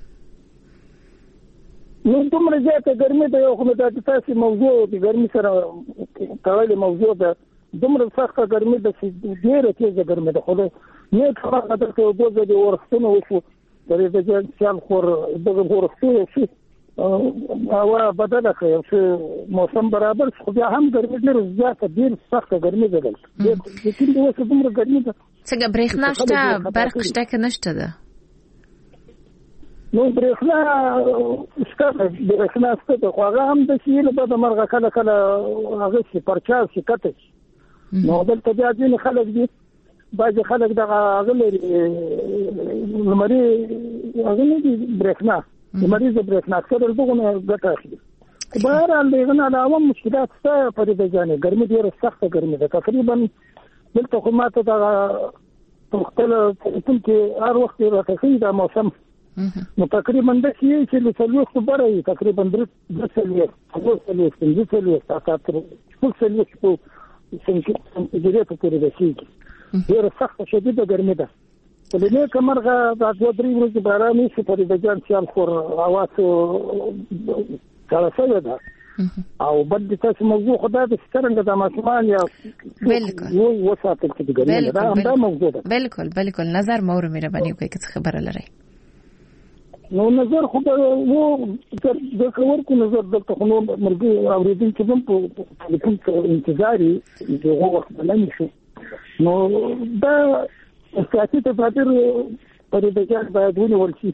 نو دومره زیاته ګرمي ده یو خو د تاسو موضوع د ګرمي سره تړلې موضوع ده دومره سخته ګرمي ده چې ډېره تېزه ګرمي ده. خو نه خبره ده چې دوه ځلې ورښتونه وشو د دې سیال خور دغه ورښتونه شي هوا بدله کړه چې موسم برابر خو بیا هم ګرمي ډېره زیاته ډېر سخته ګرمي ده. د کوم د وسه دومره ګرمي ده څنګه برېښنا شته برق شته که نشته ده؟ نو برېښنا شته برېښنا شته ده خو هغه هم د شي له بده مرغه کله کله هغه شي پرچاو شي کته شي. نو دلته بیا ځینې خلک دي بعضې خلک دغه هغه لري لمري هغه نه دي برېښنا لمریزه برېښنا اکثره دغه نه ګټه اخلي. بهرحال د هغه نه علاوه مشکلات شته فريده جانې ګرمي ډېره سخته ګرمي ده. تقریبا دلته خو ماته دغه په خپل ټول کې هر وخت راته ښي دا موسم نو تقریبا د شي چې له څلوېښتو بره وي تقریبا درې څلوېښت څلور څلوېښت پنځه څلوېښت اته شپږ څلوېښت په سنجرې ته پورې رسېږي. ډېره سخته شدیده ګرمي ده. په نیکه مرغه دا دوه درې ورځې باران وشي فريده جان سیال خور هوا سړه شوې ده. او بل د تاسو موضوع خدا د څنګه د ماشومان یا بالکل یو وساتل چې ګرمي ده هم دا موضوع ده. بالکل بالکل نظر مور مهرباني وکړئ که خبره لرئ. نو نظر خو وو د خبر کو نظر دلته خو نو مرګي اوریدونکو هم په ټلیفون کې انتظاري دغه وخت بلنی شو. نو دا سیاسي تفاصیل فريده جان باید ونیول شي.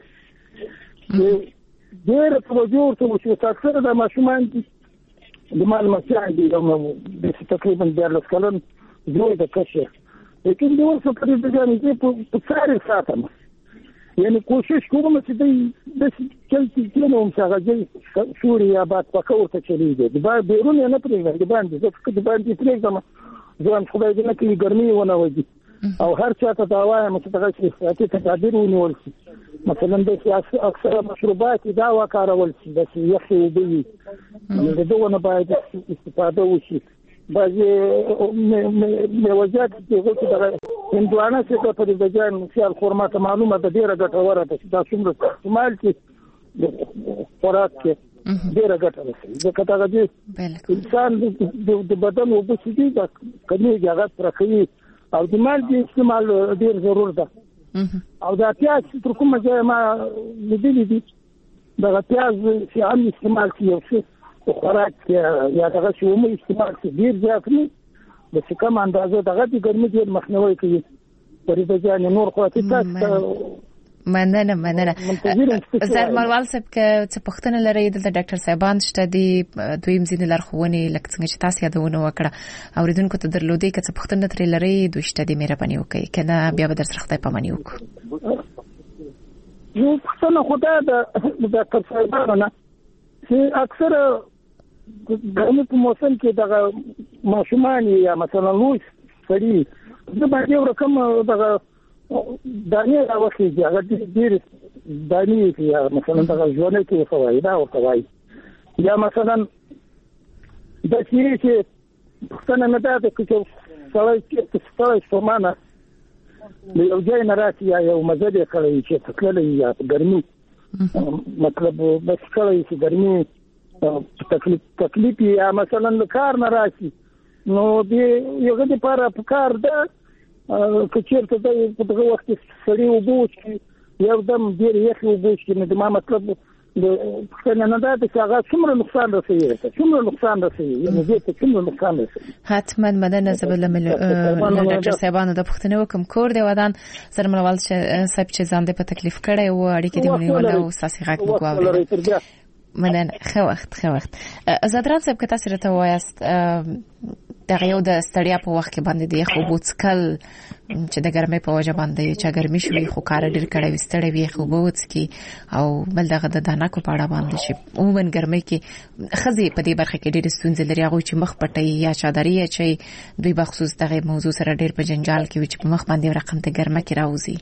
ډېر توجه ورته وشي. اکثره د ماشومان دي د معلوماتي دي د تقریبا دیارلس کلن زوی د کشه لیکن د ورسره فريده جان دې په څاري ساتم یعنی کوشش کوم چې د د چلتي کلمو مشاغجي سوریا بعد پکور ته چلیږي د با بیرون نه پرېږدي د باندې ځکه د باندې پرېږدم ځان خدای دې نه کوي ګرمي ونه وږي او هر چا ته دا وایم چې دغه سیاسي تدابیر ونیول شي. مثلا د سیاسي اکثره مشروبات دا وکارول شي د یخي وبوي د دغه باید استفاده وشي. بعضې میوجات چې دغه هندوانه چې د فريده جان سیال خور ماته معلومه ده ډېره ګټوره ده چې دا څومره استعمال کړي د خوراک کې ډېره ګټه رسوي. ځکه دغه دې انسان د بدن اوبه چې دي دا کمیږي هغه پوره کوي او د مالګې استعمال ډېر ضرور ده. او دا پیاز چې تر کومه ځایه ما لیدلي دي دغه پیاز چې عام استعمال کړي یو څه په خوراک کې یا دغه چې عمومي استعمال کړي ډېر زیات نه د چې کوم اندازه دغه د ګرمي ډېر مخنیوی کوي. فريده جان نور خو تاسو مننه مننه زاد مروال صاحب که څه پوښتنه لرئ دلته ډاکټر صاحبان شته دي دویم ځینې لارښوونې لکه څنګه چې تاسو یادونه وکړه اوریدونکو ته درلودې که څه پوښتنه ترې لرئ دوی شته دي مهرباني وکړئ که نه بیا به در سره خدای پاماني وکړو. یو پوښتنه خو دا د ډاکټر صاحبانو نه چې اکثره ګرمي په موسم کې دغه ماشومان یا مثلا لوی سړي د باندې یو رقم دغه دانې راوخیږي هغه ډېر دانې یا مثلا دغه ژوند کې فوایي دا ورته وایي یا مثلا د چې چې پښتنه نه ده چې سړی چې سړی سمانه د یو ځای نه راشي یا یو مزه دې کړی چې تکللی یا ګرمي مطلب بس کړی چې ګرمي تکلیف تکلیف یا مثلا کار نه راشي نو دې یو د لپاره کار ده که چېرته د په دغه وخت سړی اوبه وڅښي یو دم ډېر یخې اوبه وڅښي نو زما مطلب د پوښتنه نه ده چې هغه څومره نقصان رسوي څومره نقصان رسوي یعنې دې ته څومره نقصان رسوي. حتما مننه زه به له ډاکټر صاحبانو د پوښتنې وکړم کور دی ودان زر مروال صاحب چې ځان دې په تکلیف کړی و اړیکې دې ونیوله او ستاسې غږ موږ واورېد. مننه ښه وخت ښه وخت. زادران صاحب که تاسې راته ووایاست دغه یو د ستړیا په وخت کې باندې د یخ اوبو څښل چې د ګرمۍ په وجه باندې چا ګرمي شوي خو کار ډېر کړی وي ستړی وي یخ اوبه وڅښي او بل دغه د دانکو په اړه باندې چې عموما ګرمۍ کې ښځې په دې برخه کې ډېرې ستونزې لري هغوی چې مخ پټوي یا چادري اچوي دوی بخصوص دغه موضوع سره ډېر په جنجال کې وي چې په مخ باندې رقم ته ګرمه کې راوځي.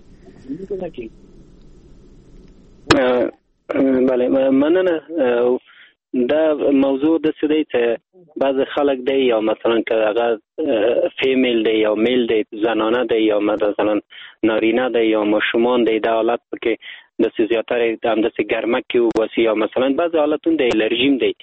بله مننه. دا موضوع د څه دی چې بعض خلک دی یا مثلا که هغه فیمیل دی یا میل دی زنانه دی یا مثلا نارینه دی یا ماشومان دی د حالت پکې د زیاتره هم د ګرمه کې وسی یا مثلا بعض حالتون د الرژیم دی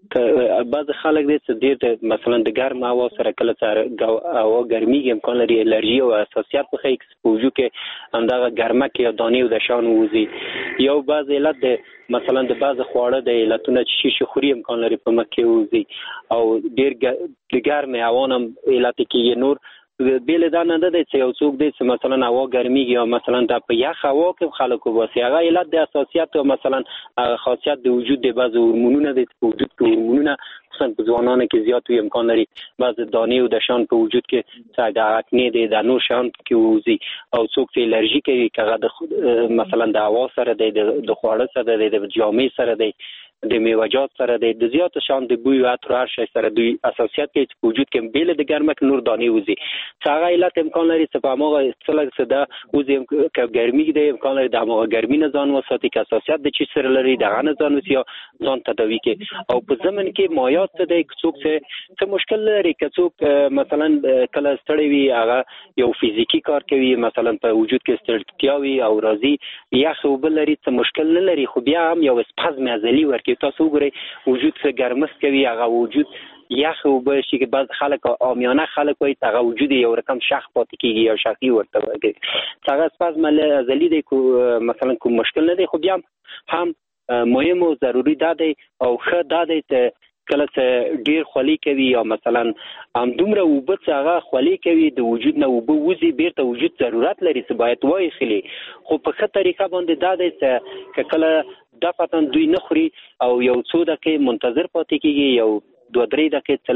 بعض خلک دې چې ډېر مثلا د ګرم هوا سره کله چې هوا ګرميږي امکان لري الرجي او حساسیت په خې کې وجود کې همدغه ګرمه کې یا دانې او د شان وځي یو بعض علت د مثلا د بعض خواړه د علتونه چې شیشه خوري امکان لري په مکه وځي او ډېر د ګرم هوا هم علت کې نور بیل دا نه ده چې یو څوک دی چې مثلا هوا ګرميږي او مثلا د په یخ هوا کې خلکو واسي هغه علت د حساسیت او مثلا خاصیت د وجود د بعض هورمونونو د وجود کې هورمونونه خصوصا په ځوانانو کې زیات وي امکان لري بعض دانې او د شان په وجود کې چې د اکنې د نور شان کې وځي او څوک چې الرجی کوي کغه د مثلا د هوا سره د د خواړه سره د جامې سره د د میوه‌جات سره د زیات شان د بوی او عطر هر شي سره دوی اساسيات کې وجود کې بیل د ګرمک نور دانې وځي چې هغه علت امکان لري چې په موږ څلګ صدا وځي چې ګرمي د امکان لري د موږ ګرمي نه ځان وساتي چې اساسيات د چی سره لري د غنه ځان وسی ځان تداوي کې او په زمن کې مایات څه د څوک څه مشکل لري چې څوک مثلا کله ستړي وي هغه یو فزیکی کار کوي مثلا په وجود کې ستړیا وي او راضي یا خو بل لري څه مشکل نه لري خو بیا هم یو سپازم ازلی ورکې تاسو ګورئ وجود څخه ګرمښت کوي هغه وجود یخ او به شي کې بعض خلک عامیانه خلک وایي هغه وجود یو رقم شخ پاتې کیږي یا شخي ورته وایي هغه سپازم ازلی دی کو مثلا کوم مشکل نه دی خو بیا هم مهم او ضروری ده دی او ښه ده دی ته کله چې ډیر خولي کوي یا مثلا هم دومره وبت هغه خولي کوي د وجود نه وب وزي بیرته وجود ضرورت لري چې باید وای خلی خو په ښه طریقه باندې دا دی چې کله د پاتن دوی نه خوري او یو څو دقیقې منتظر پاتې کیږي یو دوه درې دقیقې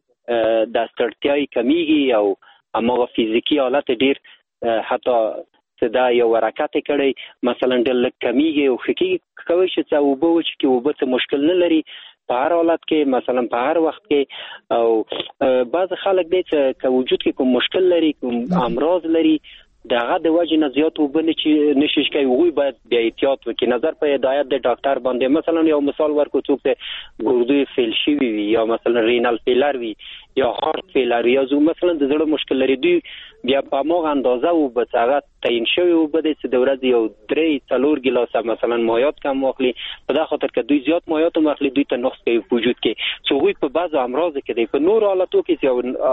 تلګ د ستړتیاي کمیږي او هغه فزیکی حالت ډیر حتی چې دا یو حرکت کړي مثلا د لک کمیږي او خکې کوي چې وب و چې وب ته مشکل نه لري په هر حالت کې مثلا په هر وخت کې او بعض خلک دي چې وجود کې کوم مشکل لري کوم امراض لري دغه د وجه نه زیات وبنه چې نشي کوي وګوي باید بیا احتیاط وکړي نظر په هدایت د ډاکټر باندې مثلا یو مثال ورکو څوک ته ګردوی فیل شي وي یا مثلا رینال فیلر وي یا هارت فیلر یا زو مثلا د زړه مشکل لري دوی بیا په موغه اندازه او به هغه تعین شوی او بده چې د ورځې یو درې څلور ګیلاس مثلا مایات کم واخلي په دا خاطر چې دوی زیات مایات واخلي دوی ته نقص کوي وجود کې څو وي په بعض امراض کې دی په نور حالاتو کې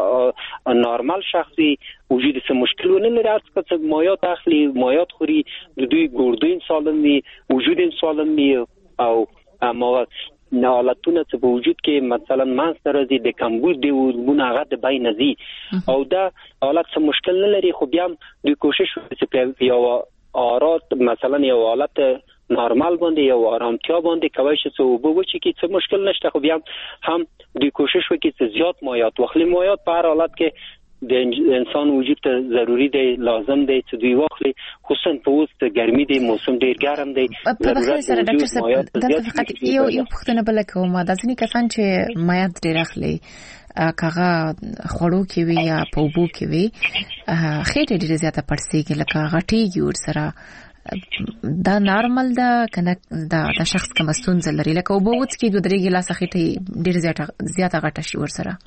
یو نارمال شخصي وجود څه مشکل ونه لري چې مایات اخلي مایات خوري د دوی ګردوی سالم وي وجود سالم وي او اما حالتونه چې په وجود کې مثلا مانستر راځي د کمبود دی ورمونه هغه د بین نزي او دا حالت څه مشکل نه لري خو بیا دوی کوشش وکړي چې یو آرات مثلا یو حالت نارمال باندې یو آرامتیا باندې کوي چې وبو چې کې څه مشکل نشته خو بیا هم دوی کوشش وکړي چې زیات مایات واخلي مایات په هر حالت کې د انسان وجود ته ضروری دی لازم دی چې دوی واخلي خصوصا په وخت ګرمي دی موسم ډیر ګرم دی ضرورت سره ډاکټر صاحب د فقط یو یو پښتنه بل کوم د ځینې کسان چې مایات ډیر اخلي کاغه خړو کې وي یا په وبو کې وي خېټه ډیره زیاته پړسېږي لکه غټيږي ور سره دا نارمل ده کنه دا د شخص کوم ستونزه لري لکه وبو وڅ کې دوه درې ګلاس خېټه ډیره زیاته زیاته غټه شي ور سره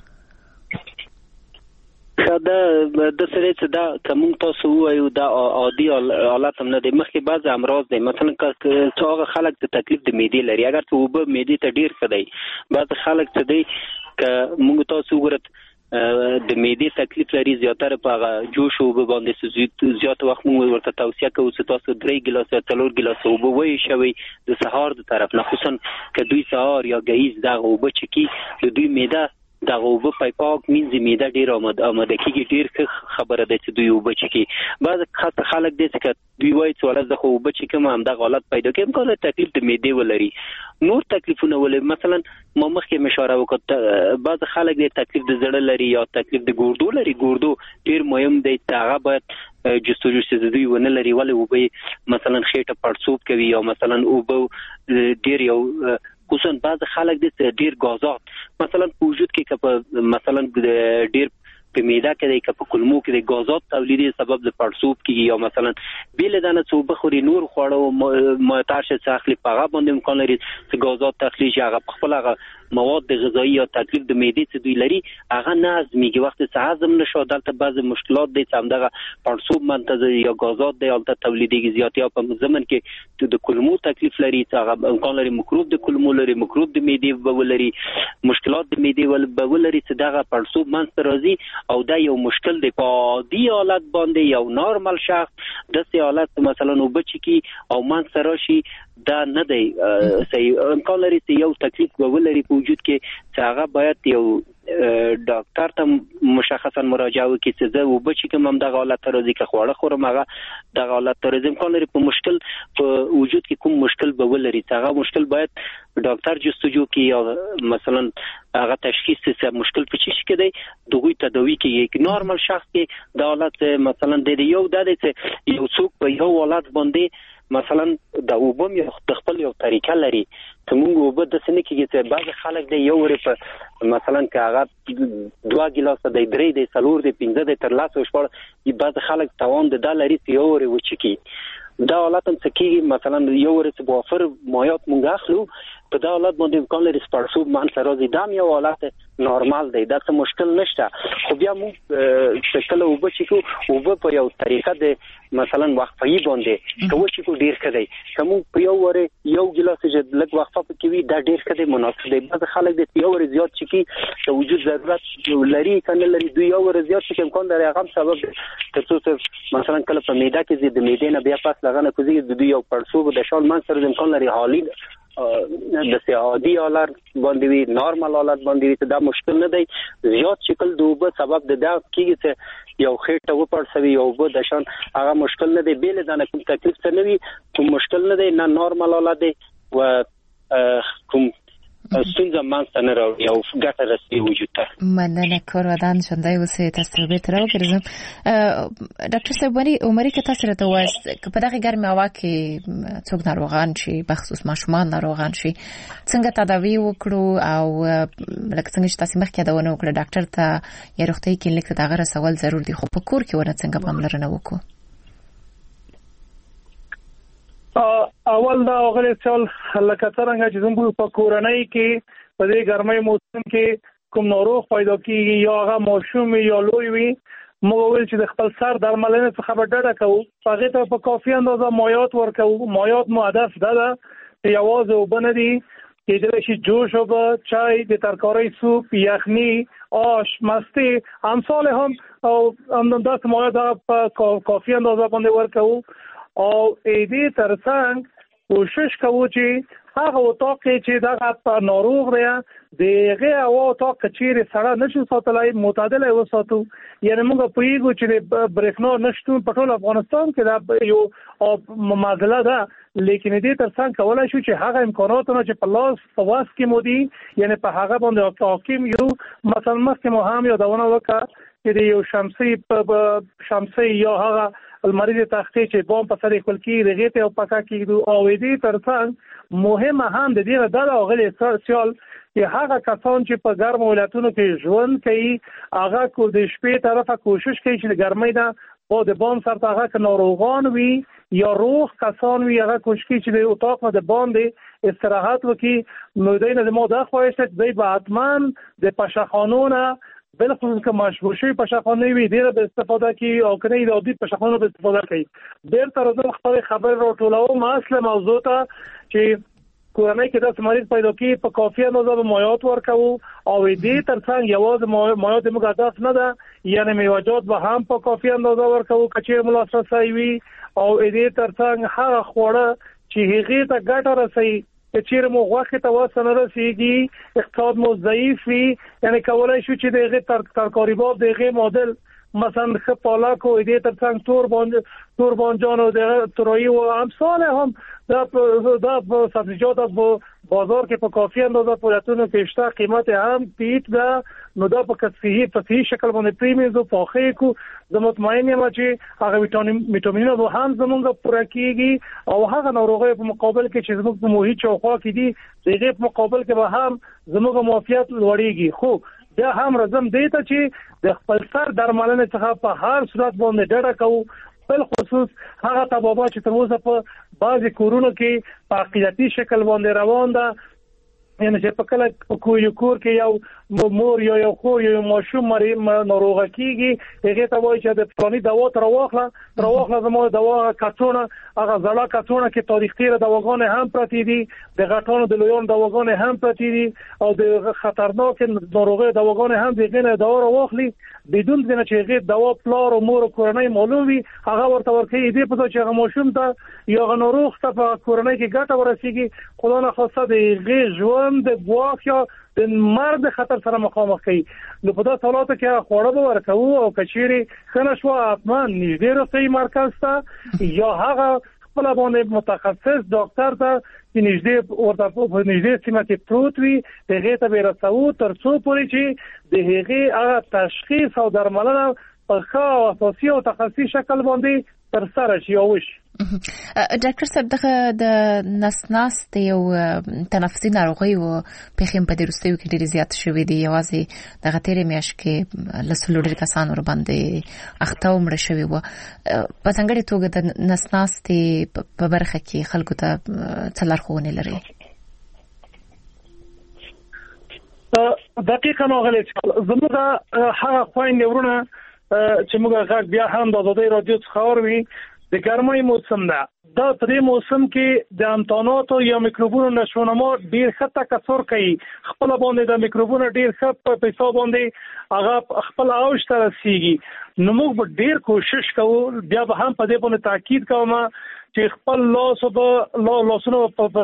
دا د سره چې دا کوم تاسو وایو دا عادي حالت هم نه دی مخکې بعض امراض دي مثلا چې هغه خلک د تکلیف د معدې لري اگر ته وب معدې ته ډیر ښه دی بعض خلک چې دی ک موږ تاسو وګورئ د معدې تکلیف لري زیاتره په جوش او باندې زیات وخت موږ ورته توصیه کوو چې تاسو درې ګلاس یا څلور ګلاس اوبه وای شوي د سهار د طرف نه خصوصا ک دوی سهار یا ګهیز دا اوبه چکی د دوی معده دا اوبه پای پاک مینځي معده ډیر آماده آماده کیږي ډیر خبره ده چې دوی اوبه چکی بعض خلک دې چې دوی وایي چې ولز د اوبه چکم هم دا غلط پیدا کوي کومه تکلیف د معده ولري نور تکلیفونه ولې مثلا ما مخکې اشاره وکړه بعض خلک دې تکلیف د زړه لري یا تکلیف د ګردو لري ګردو ډیر مهم دی هغه باید جستجو چې دوی ونه لري ولې وبې مثلا خېټه پړسوب کوي یا مثلا وبو ډیر یو خصوصا بعض خلک د ډیر غازات مثلا په وجود کې کپ مثلا ډیر په میده کې د کپ کلمو کې د غازات تولیدي سبب د پړسوب کیږي یا مثلا بیل دانه څو بخوري نور خوړو ماتارشه څاخلي پغه باندې امکان لري چې غازات تخلیج هغه خپل هغه مواد غذایی یا تکلیف د معدې څخه دوی لري هغه نه هضمېږي. وخت څه هضم نشو دلته بعض مشکلات دي چې همدغه پړسوب منتظر یا غازات دی البته تولیدېږي زیات یا په زمن کې د کولمو تکلیف لري چې هغه امکان لري میکروب د کولمو لري میکروب د معدې به ولري مشکلات د معدې ول به ولري چې دغه پړسوب منځ راځي او دا یو مشکل دی په عادي حالت باندې یو نارمل شخص د سي حالت مثلا وبچي کی او منځ راشي دا نه دی صحیح. امکان لري چې یو تکلیف به ولري په وجود کې چې هغه باید یو ډاکټر ته مشخصا مراجعه وکړي چې زه وبچي کوم هم دغه حالت راځي که خواړه خورم هغه دغه حالت راځي. امکان لري په مشکل په وجود کې کوم مشکل به ولري چې هغه مشکل باید ډاکټر جستجو کوي یا مثلا هغه تشخیص چې مشکل په چی کې دی دغه تداوی کوي. نورمال شخص کې د حالت مثلا د یو د دې یو څوک په یو حالت باندې مثلا د وبم یو خپل یو طریقه لري چې موږ وب د سنې کې چې بعض خلک د یو ور په مثلا کاغه دوه ګیلاس د درې د سلور د پنځه د تر لاس وشپړ بعض خلک توان د دلاري یو ور وچکی دا حالت هم سکیږي مثلا یو ور چې بوفر مایات مونږ اخلو په دا حالت باندې امکان لري سپارسوب مان سره راځي دا یو حالت نورمال دی دا څه مشکل نشته. خو بیا موږ شکل وب چې کو وب په یو طریقه د مثلا وقفه باندې کوم چې کو ډیر کړي کوم په یو ور یو ګلاس چې لږ وقفه پکې وي دا ډیر کړي مناسب دی. بعض خلک د یو ور زیات چې کی د وجود ضرورت لري کنه لري دوی یو ور زیات چې امکان لري هغه سبب ترڅو مثلا کله په معده کې د معدې نه بیا پاس لغنه کوزي د دوی یو پړسوب د شال مان سره امکان لري حالي د سیادي حالت باندې وی نارمال حالت باندې وی دا مشکل نه دی. زیات شکل دوبه سبب د دا کیږي چې یو خېټه و پړسوي یو به د شان هغه مشکل نه دی بیل دا نه کوم تکلیف څه نه وي کوم مشکل نه دی نه نارمال حالت دی و کوم ستونزه مانسته نه راوړي او ګټه رسوي وجود ته. مننه کارودان شوندای اوسې تاسو به تر وګرځم ډاکټر صاحب وری عمرې کې تاسو راته وایست چې په دغه ګرمه هوا کې څوک ناروغان شي بخصوص ماشومان ناروغان شي څنګه تداوی وکړو او لکه څنګه چې تاسو مخکې دا ونه وکړه ډاکټر ته یا روغتي کلینیک ته دغه سوال ضرور دی خو په کور کې ونه څنګه پاملرنه وکړو. اول دا غوړې سوال لکه څنګه چې زموږ په کورنۍ کې په دې ګرمۍ موسم کې کوم ناروغ پیدا کیږي یا هغه ماشوم یا لوی وي موږ ویل چې د خپل سر درملنه څخه به ډډه کوو هغه ته په کافي اندازه مایعات ورکوو. مایعات مو هدف دا ده چې یوازې وبه نه دي کېدای شي جوش اوبه چای د ترکارۍ سوپ یخني آش مستی امثال هم او همداسې مایعات په کافي اندازه باندې ورکوو او دې ترڅنګ کوشش کوو چې هغه وطاق چې دغه ناروغ دی دغه او وطاق چې سره نشو ساتلای معتدل وساتو. یعنی موږ په یو چې برېښنا نشټون په ټول افغانستان کې دا یو معادله ده لیکن دې ترڅنګ کولای شو چې هغه امکاناتونه چې په لاس په واس کې مو دي یعنی په هغه باندې حاکم یو مثلا مخکې مو هم یادونه وکړه چې یو شمسي په شمسي یا هغه المریض تختې چې بوم په سر خپل کې رغې ته او پکا کېدو او دې ترڅنګ مهمه هم د دې د غلې سوال چې هغه کسان چې په ګرم ولایتونو کې ژوند کوي هغه کو د شپې طرفه کوشش کوي چې د ګرمۍ نه او د بام سره هغه ناروغان وي یا روغ کسان وي هغه کوشش کوي چې د اتاق نه د باندې استراحت وکړي. نو دینه د موده خواهش دی به حتمان د پشخانونه بالخصوص که مشهور شوی پشخانه وي ډېر به استفاده کوي او کنه د عادي پشخانه به استفاده کوي. ډېر تر اوسه خپل خبر راټولوم اصل موضوع ته چې کورنۍ کې د مریض پیدا کی په کافي اندازه به مایعات ورکوو او دې ترڅنګ یوازې مایعات موږ هدف نه ده یعنی میوه‌جات به هم په کافي اندازه ورکوو کچې ملاسرسي وي او دې ترڅنګ هغه خوړه چې هغه ته ګټه رسي چې مو غوښه ته وسنه رسیږي اقتصاد مو ضعیف وي یعنی کولای شو چې دغه تر ترکاری باب دغه مدل مثلا خپالا کو دې ترڅنګ تور باندې تور باندې او د تروي او امثال هم دا دا سبزیجات په بازار کې په کافي اندازه پورتونه کې شته قیمت هم پیټ دا نو دا په کثیه په صحیح شکل باندې پریمیز او پاخه کو د مطمئن یم چې هغه ویټامین ویټامینونه به هم زمونږ پوره کیږي او هغه ناروغي په مقابل کې چې زموږ په محیط چوخوا کې دي دغه په مقابل کې به هم زموږ معافیت لوړیږي. خو بیا هم رزم دی ته چې د خپل سر درملنه څخه په هر صورت باندې ډډه کوو بل خصوص هغه طبابات چې تر اوسه په بعضی کورونو کې په عقیدتي شکل باندې روان ده یعنی چې په کله کوی کور کې یو مور یو یو خور یو ماشوم مری ناروغه کیږي هغه ته وایي چې د فلاني دوا تر واخله تر واخله زموږ دوا کڅونه هغه زړه کڅونه کې تاریخ تیر دواګانې هم پرتی دي د غټانو د لویان دواګانې هم پرتی دي او د خطرناک ناروغي دواګانې هم دغه نه دوا واخلي بدون ځنه چې هغه دوا پلار او مور کورنۍ معلوم وي هغه ورته ورکړي دې په چې هغه ماشوم ته یو ناروغ ته په کورنۍ کې ګټه ورسیږي خدای نه خواسته د غي ژوند د ګواښ یا د مرګ خطر سره مخامخ کوي نو په داسې حالاتو کې خوړه به ورکوو او کچيري خنه شو اطمان نږدې روغتي مرکز ته یا هغه خپل باندې متخصص ډاکټر ته چې نږدې ورته په نږدې سیمه کې پروت وي هغه ته به رسو تر څو پورې چې د هغه هغه تشخیص او درملنه په ښه او اساسي او تخصصي شکل باندې تر سره شي او وشي. ډاکټر صاحب دغه د نسناس د یو تنفسي ناروغي او پېښې په دروستیو کې ډېر زیات شوې دي یوازې دغه تیرې میاشت کې لسلو ډېر کسان ور باندې اخته ومړ شوي وو په څنګه توګه د نسناس په برخه کې خلکو ته څه لارښوونې لري؟ دقیقاً غلط زموږ هغه خويندې ورونه چې موږ غږ بیا هم د آزادۍ رادیو څخه اوري د ګرمۍ موسم ده دا په دې موسم کې د امتحاناتو یا میکروبونو نشونما ډیر ښه تکثر کوي خپل باندې د میکروبونو ډیر ښه په پیسو باندې هغه خپل اوج ته رسیږي نو موږ ډیر کوشش کوو بیا به هم په دې باندې تاکید کوم چې خپل لاس او لاسونو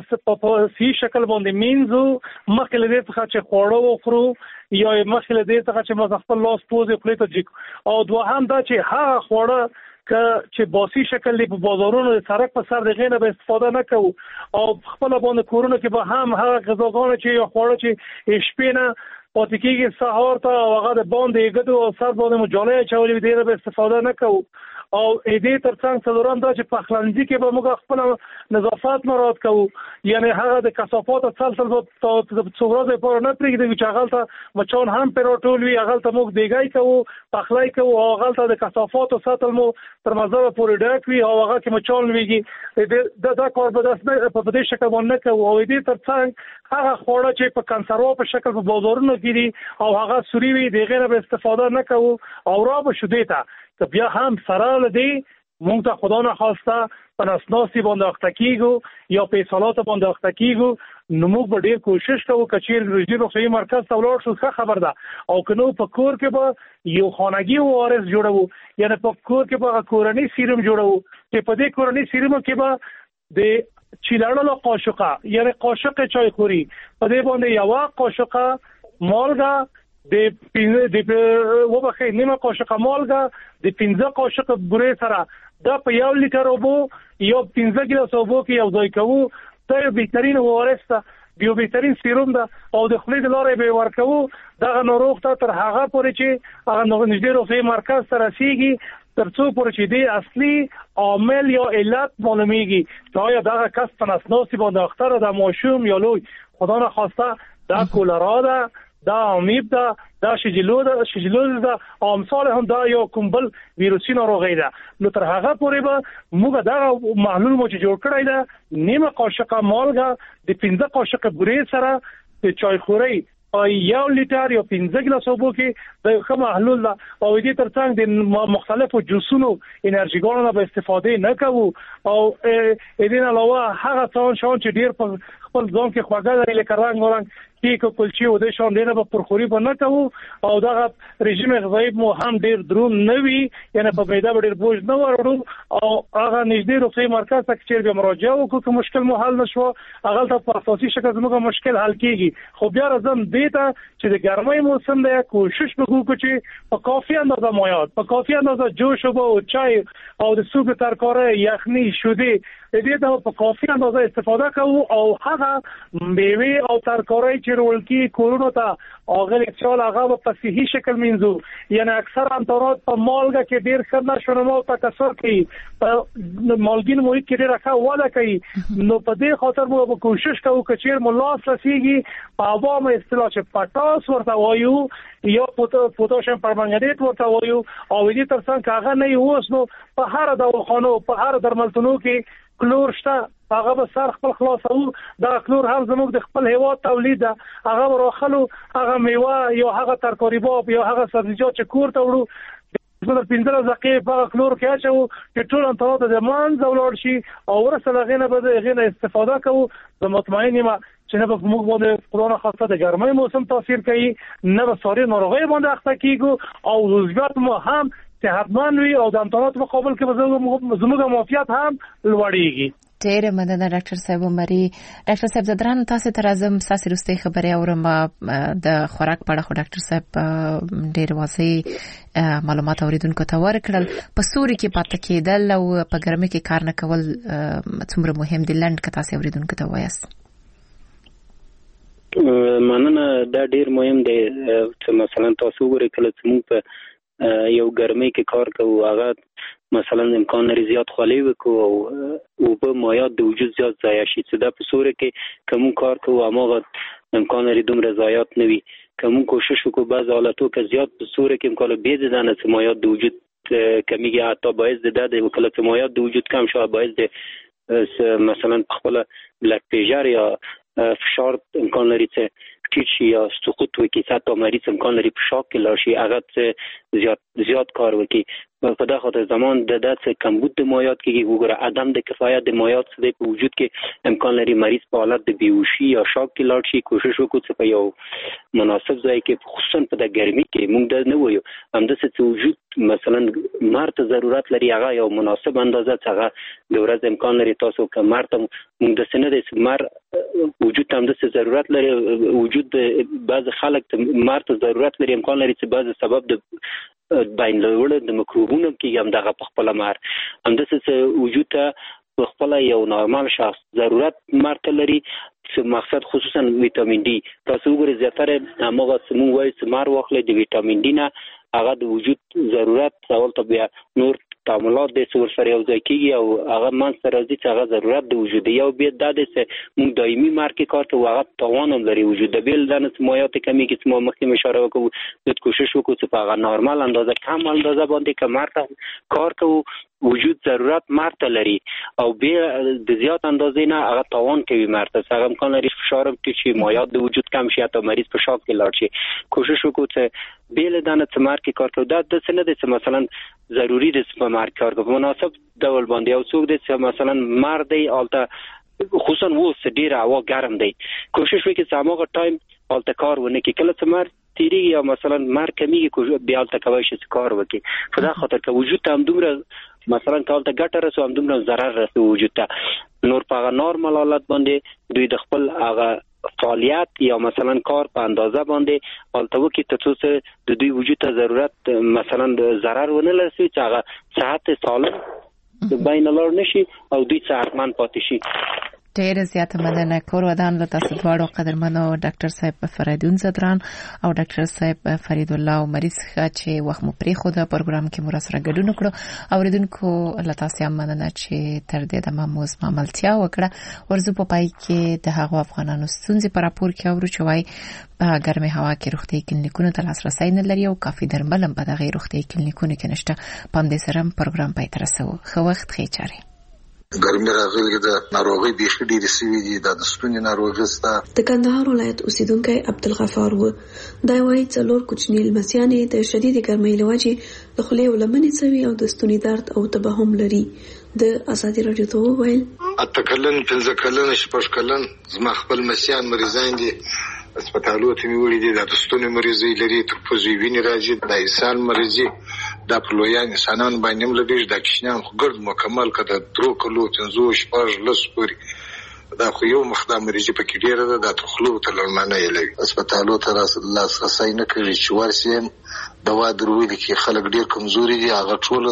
په سی شکل باندې مینځو مخکې له دې څخه چې خوړو وخورو یا مخکې له دې څخه چې موږ خپل لاس پوزې خولې ته جګ او دوهم دا چې هغه خوړه که چې باسي شکل دی په بازارونو د سرک په سر دغه نه به استفاده نه کوو او خپل باندې کورونه کې به هم هغه غذاګانې چې یو خوړه چې شپې نه پاتې کېږي سهار ته هغه د باندې ګدو او سر باندې مجالې چولې دې به استفاده نه کوو او دې ترڅنګ څلورم دا چې په خلنځي کې به موږ خپل نظافت مراعات کوو یعنی هغه د کثافات تسلسل په څومره په نه پرېږدي چې هغه ته مچان هم پروټول وي هغه ته موږ دیګای کوو پخلای کوو او هغه ته د کثافات ساتل مو تر مزه پورې ډک وي او هغه کې مچان ویږي دا دا کار به داسې په دې شکل باندې کوو او دې ترڅنګ هغه خوړه چې په کنسرو په شکل په بازارونو کې دي او هغه سوري وي دغه نه به استفاده نه کوو او را به شو دیتا که بیا هم سره لدی مونږ ته خدا نه خواسته په نسناسي باندې اخته کیږو یا په صلات باندې اخته کیږو نو موږ به ډیر کوشش کوو کچیر روزي روغتي مرکز ته ولاړ شو ښه خبر ده او کنو په کور کې به یو خانګي وارث جوړو یعنی په کور کې به کورنۍ سیروم جوړو چې په دې کورنۍ سیروم کې به د چیلړلو قاشقه یعنی قاشق چای خوري په دې باندې یو قاشقه مالګه د پینځه د وبخې نیمه قاشقه مالګه د پنځه قاشق بورې سره دا په یو لیټر اوبو یو پنځه ګیلاس اوبو کې یو ځای کوو دا یو بهترین وارث ده یو بهترین سیروم ده او د خولې د لارې به ورکوو دا ناروغ ته تر هغه پورې چې هغه نږدې روغتي مرکز ته رسیږي تر څو پورې چې دی اصلي عامل یا علت معلومیږي چې آیا دا کس په نسناسي باندې اختر ده ماشوم یا لوی خدا نه خواسته دا کولرا ده دا امیب ده دا شجلو ده شجلو ده او امثال هم دا یو کومبل ویروسي ناروغي ده نو تر هغه پورې به موږ دا محلول مو چې جوړ کړی ده نیمه قاشقه مالګه د پنځه قاشق بورې سره د چای خوري یو لیټر یا پنځه ګیلاس اوبو کې د کوم محلول ده او دې ترڅنګ د مختلفو جوسونو انرژيګانو به استفاده نه کوو او دې نه علاوه هغه څون شون چې ډیر په خپل ځان کې خواږه لري لکه رنگ ورنګ کیک او کلچې او د شون دینه په پرخوري به نه کوو او دا رژیم غذایی مو هم ډیر درون نه وي یعنی په پیدا ډیر بوج نه ورو او هغه نږدې روغتي مرکز ته چې به مراجعه وکړو که مشکل مو حل نشو هغه ته په اساسي شکل زموږ مشکل حل کیږي خو بیا راځم دې ته چې د ګرمۍ موسم دی کوشش وکړو چې په کافي اندازه مایات په کافي اندازه جوش او چای او د سوپ ترکارې یخني شوده دې ته په کافي اندازه استفاده کوو او هغه میوه او ترکارې چې ورولکی کورونو ته اغه چال هغه په صحیح شکل منځو یعنی اکثر انترات په مالګه کې ډیر خرنه شونمو تکثر کوي په مالګین محیط کې ډیر ښه وده کوي نو په دې خاطر موږ کوشش کوو چې چیر ملاس رسیږي په عوامو اصطلاح چې پټاس ورته وایو یا پوتاشیم پرمنګنیټ ورته وایو او دې ترڅنګ هغه نه یوس نو په هر دواخانو په هر درملتونو کې کلور شته هغه به سر خپل خلاصو دا کلور هم زموږ د خپل هیواد تولید ده هغه ورخلو هغه میوه یا هغه ترکاری باب یا هغه سبزیجات چې کور ته وړو زموږ پنځه دقیقې په کلور کې اچو چې ټول انتظار د مان زولور شي او ورسره غینه به غینه استفاده کوو زه مطمئن یم چې نه به موږ باندې قرآن خاصه د ګرمۍ موسم تاثیر کوي نه به ساري ناروغۍ باندې اخته کیږو او روزګار مو هم صحتمند وي او د امتحانات مقابل کې به زموږ معافیت هم لوړیږي. ډېر مننه ډاکټر صاحب عمري. ډاکټر صاحب زدران تاسو ته راځم تاسو رسته خبري اورم د خوراک په اړه خو ډاکټر صاحب ډېر واضح معلومات اوریدونکو ته ورکړل. په سوري کې پاتې کېدل او په ګرمۍ کې کار نه کول څومره مهم دي لند که تاسو اوریدونکو ته وایاست؟ مننه دا ډېر مهم دی چې مثلا تاسو وګورئ کله چې موږ په یو ګرمۍ کې کار کوو هغه مثلا امکان لري زیات خولې وکړو او اوبه مایعات د وجود زیات ضایع شي چې دا په سوره کې کوم کار کوو هماغه امکان لري دومره ضایعات نه وي کوم کوشش وکړو بعض حالاتو کې زیات په سوره کې امکان به د دانه چې مایعات د وجود کمیږي حتی باعث د د کله چې مایعات د وجود کم شوه باعث د مثلا خپل بلډ پریشر یا فشار امکان لري چې ټیټ شي یا سقوط وکړي حتی مریض امکان لري په شاک کې لاړ شي هغه زیات زیات کار وکړي په دا خاطر زمان د داسې کمبود د مایعات کې وګوره عدم د کفایت د مایعات څخه په وجود کې امکان لري مریض په حالت د بیهوشي یا شاک کې لاړ شي کوشش وکړو چې په یو مناسب ځای کې خصوصا په د ګرمۍ کې موږ د نه وایو همداسې چې وجود مثلا مار ته ضرورت لري هغه یو مناسب اندازه څنګه د ورځ امکان لري تاسو که مار ته موږ د سینې د مار وجود ته همداسې ضرورت لري وجود بعض خلک مار ته ضرورت لري امکان لري چې بعض سبب د باین لوړ د مکروبونو کې هم دغه په خپل مار همداسې وجود ته په خپل یو نورمال شخص ضرورت مرته لري چې مقصد خصوصا ویټامین ډي تاسو وګورئ زیاتره هغه سمون وایي چې مار واخلې د ویټامین ډي نه هغه د وجود ضرورت اول ته بیا نور تعاملات د څور سره یو ځای کیږي او هغه مان سره راځي چې هغه ضرورت د وجود یو بیا د دې موږ دایمي مارکې کار ته هغه توان هم لري وجود د بیل د نس مایات کمی کې چې ما مخکې اشاره وکړو د کوشش وکړو چې په هغه نورمال اندازه کم اندازه باندې کمر کار کوو وجود ضرورت مرته لري او بیا د زیات اندازې نه هغه توان کوي مرته هغه امکان لري فشار ټیټ شي مایات د وجود کم شي حتی مریض په شاک کې لاړ شي کوشش وکړو چې بیل د نس مارکې کار کوو دا د څه نه دي چې مثلا ضروری دي چې په مارکې کار کوو مناسب ډول باندې او څوک دي چې مثلا مار دی الته خصوصا وو ډیر هوا ګرم دی کوشش وکړي چې هغه ټایم الته کار ونه کې کله چې مار تیری یا مثلا مار کمیږي بیا الته کوي چې کار وکړي په دا خاطر که وجود ته هم دومره مثلا کالته ګټه رسو هم دومره ضرر رسو وجود ته نور په نورمال حالت باندې دوی د خپل هغه فعالیت یا مثلا کار په اندازه باندې الته وکړي ته څه د دوی وجود ته ضرورت مثلا د ضرر ونه لرسي چې هغه صحت سالم بین لار نشي او دوی صحتمند پاتې شي. ډېر زیاته مننه کور ودان له تاسو دواړو قدرمنو ډاکټر صاحب فریدون زدران او ډاکټر صاحب فرید الله عمري څخه چې وخت مو پرې خو د پروګرام کې مو سره ګډون کړو اوریدونکو له تاسو هم مننه چې تر دې د ماموز ماملتیا وکړه ورزو په پای کې د هغو افغانانو ستونزې پر راپور کې اورو چې وای په ګرمه هوا کې روغتي کلینیکونو ته لاسرسي نه لري او کافي درمل هم په دغه روغتي کلینیکونو کې نشته پاندې سره پروګرام پای تر رسو خو وخت خې چاري ګرمي راغلي د ناروغي بيخي ډېرې سوي دي د ستوني ناروغي ستا د کندهار ولایت اوسیدونکو عبدالغفار و دا وایي څلور کوچنی لمسیانې د شدید ګرمۍ لوجې د خولې ولمنې سوي او د ستوني درد او تبهم لري د ازادي رادیو ته وویل اتکلن پنځه کلن شپږ کلن زما خپل مسیان مریضان دي هسپتالو ته مې وړي دي د ستوني مریضي لري تر پوزي ویني راځي د ایسان مریضي د پلویان انسانان باندې ملګری د کښنان خو ګرد مکمل کده درو کلو تنزو شپږ لس پوري دا خو یو مخدا مریضي پکې ډیره ده د تخلو ته لړمانه یې لګي هسپتالو ته راس الله سره نه کوي چې ورسیم دوا دروي دي کې خلک ډیر کمزوري دي هغه ټول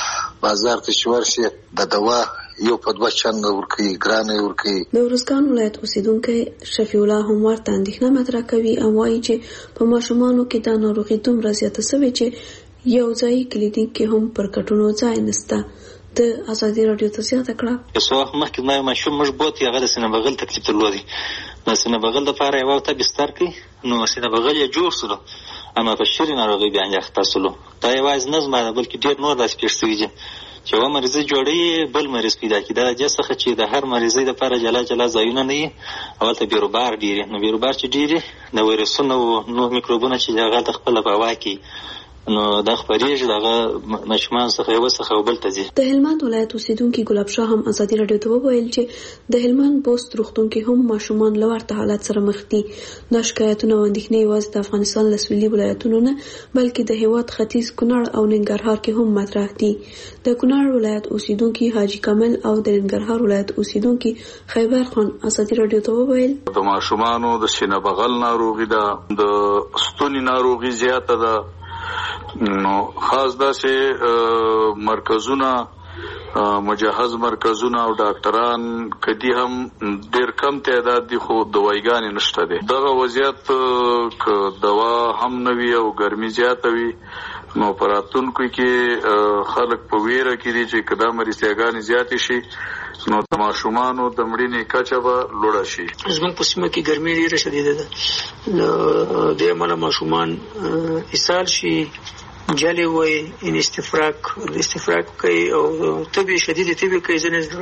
بازار ته چې ورسي د دوا یو په دوه چنده ورکي ګرانه ورکي د ورسکان ولایت اوسیدونکو شفیع الله هم ورته اندېښنه مطرح کوي او وایي چې په ماشومانو کې د ناروغي دومره زیاته شوې چې یو ځای کلینیک کې هم پر کټونو ځای نشته د ازادي رادیو ته زیاته کړه یو وخت مخکې ما ماشوم مش بوت هغه د سینه بغل تکلیف درلودي نو سینه بغل د فاره یو ته بستر کې نو سینه بغل یې جوړ سره اما په شری ناروغي باندې اخته سلو دا یوازې نظم نه بلکې ډیر نور داس پیښ شوی دي چې یو مریض جوړي بل مریض پیدا کی دا جسخه چې د هر مریض لپاره جلا جلا ځایونه نه او ته بیروبار ډیری نو بیروبار چې ډیری نو ویروسونه او نو میکروبونه چې هغه د خپل په هوا کې نو د خبرېږي دغه مشمان څخه یو څخه بل ته ځي. د هلمند ولایت اوسیدونکو ګلاب شاه هم ازادي رادیو ته وویل چې د هلمند پوسټ روغتون کې هم ماشومان لورته حالت سره مخ دي. دا شکایتونه و اندېښنې یوازې د افغانستان له سویلي ولایتونو نه بلکې د هیواد ختیځ کونړ او ننګرهار کې هم مطرح دي. د کونړ ولایت اوسیدونکو حاجی کامل او د ننګرهار ولایت اوسیدونکو خیبر خان ازادي رادیو ته وویل د ماشومانو د سینه بغل ناروغي ده، د ستوني ناروغي زیاته ده، نو خاص داسې مرکزونه مجهز مرکزونه او ډاکټران کدي هم ډېر کم تعداد دي خو دوایګانې نشته دي. دغه وضعیت که دوا هم نه وي او ګرمي زیاته وي نو په راتلونکو کې خلک په ویره کې دي چې که دا مریضیاګانې زیاتې شي نو د ماشومانو د مړینې کچه به لوړه شي. زموږ په سیمه کې ګرمي ډېره شدیده ده، نو دې امله ماشومان اسهال شي، جالي وای ان استفراق استفراق کوي او تبي شدید تبي کوي،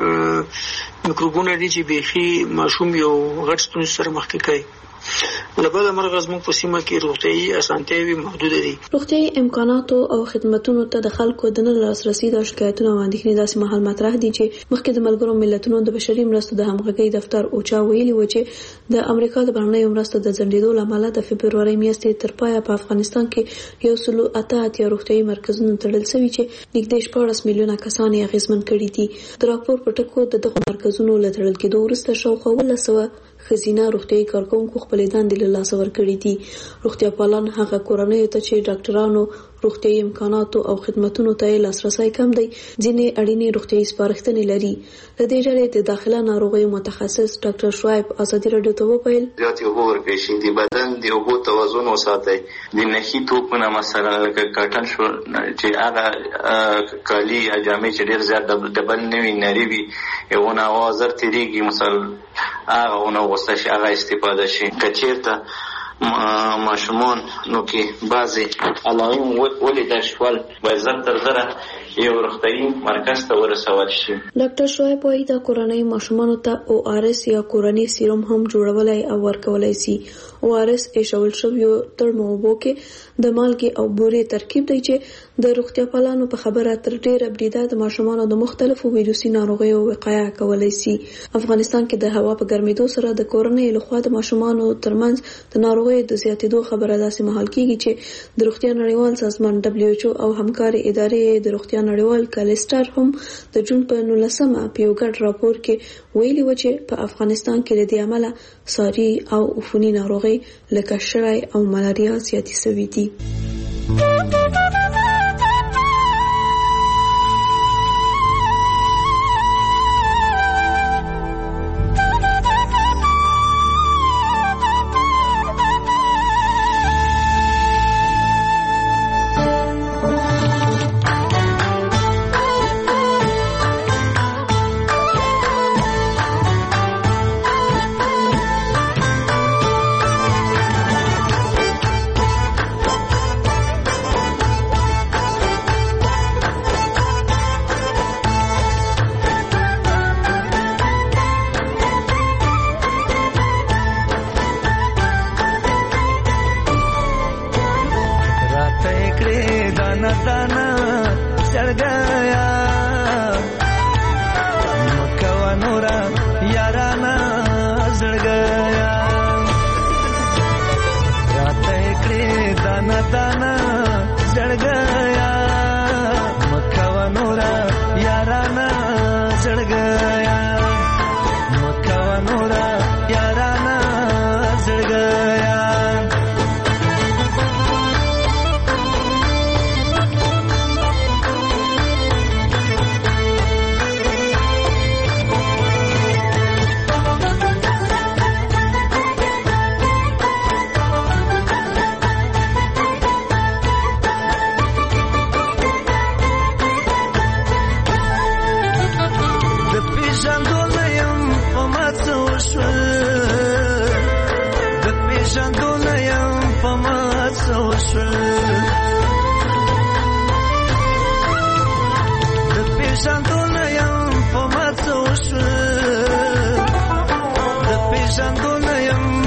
ځنه میکروبونه دي چې بيخي ماشوم یو غټ ستونزه سره مخ کې کوي. لبعد مرغز موږ په سیمه کې روغتيایي اسانتیاوي محدود دي. روغتيایي امکاناتو او خدماتو ته د خلکو د نه لاسرسي د شکایتونو او اندېښنې داسې مهال مطرح دي چې مخکې د ملګرو ملتونو د بشري مرستو د همغږي دفتر اوچا ویلي و چې د امریکا د بهرنیو مرستو د ځنډېدو لامل د فبروري میاشتې تر پایه په افغانستان کې یو سلو اته اتیا روغتيایي مرکزونه تړل شوي چې نږدې شپاړس میلیونه کسان یې اغېزمن کړي دي. د راپور په ټکو د دغو مرکزونو له تړل کېدو وروسته شاوخوا اوولس سوه ښځینه روغتیایي کارکوونکو خپلې دندې له لاسه ورکړې دي. روغتیا پالان هغه کورنیو ته چې ډاکټرانو روغتیایي امکاناتو او خدماتو ته یې لاسرسی کم دی ځینې اړینې روغتیایي سپارښتنې لري. له دې ډلې د داخله ناروغیو متخصص ډاکټر شعیب ازادي رادیو ته وویل زیاتې اوبه ورکړئ شي، د بدن د اوبو توازن وساتئ، د نښي توپونه مثلا لکه کاټن شو چې هغه کالي یا جامې چې ډېر زیات ډبل نه وي نري وي یونه هوا زر تېرېږي مثلا هغه ونه وغوسته شي هغه استفاده شي. که چېرته ماشومان نو کې بعضې علائم ولیدل شول باید زر تر زره یو روغتیایي مرکز ته ورسول شي. ډاکټر شعیب وایي دا کورنۍ ماشومانو ته او آر اس یا کورني سیروم هم جوړولای او ورکولای شي. او آر اس ایشول شویو تړمو اوبو کې د مالګې او بورې ترکیب دی چې د روغتیا پالانو په خبره تر ډیره بریده د ماشومانو د مختلفو ویروسي ناروغیو وقایه کولای شي. افغانستان کې د هوا په ګرمېدو سره د کورنۍ لخوا د ماشومانو ترمنځ د ناروغیو د زیاتېدو خبره داسې مهال کیږي چې د روغتیا نړیوال سازمان دبلیو ایچ او او همکاري ادارې د روغتیا نړیوال کالستر هم د جون په نولسمه په یو ګډ راپور کې ویلي و چې په افغانستان کې د دې عمله ساري او عفوني ناروغي لکه شړای او ملاریا زیاتې شوې دي.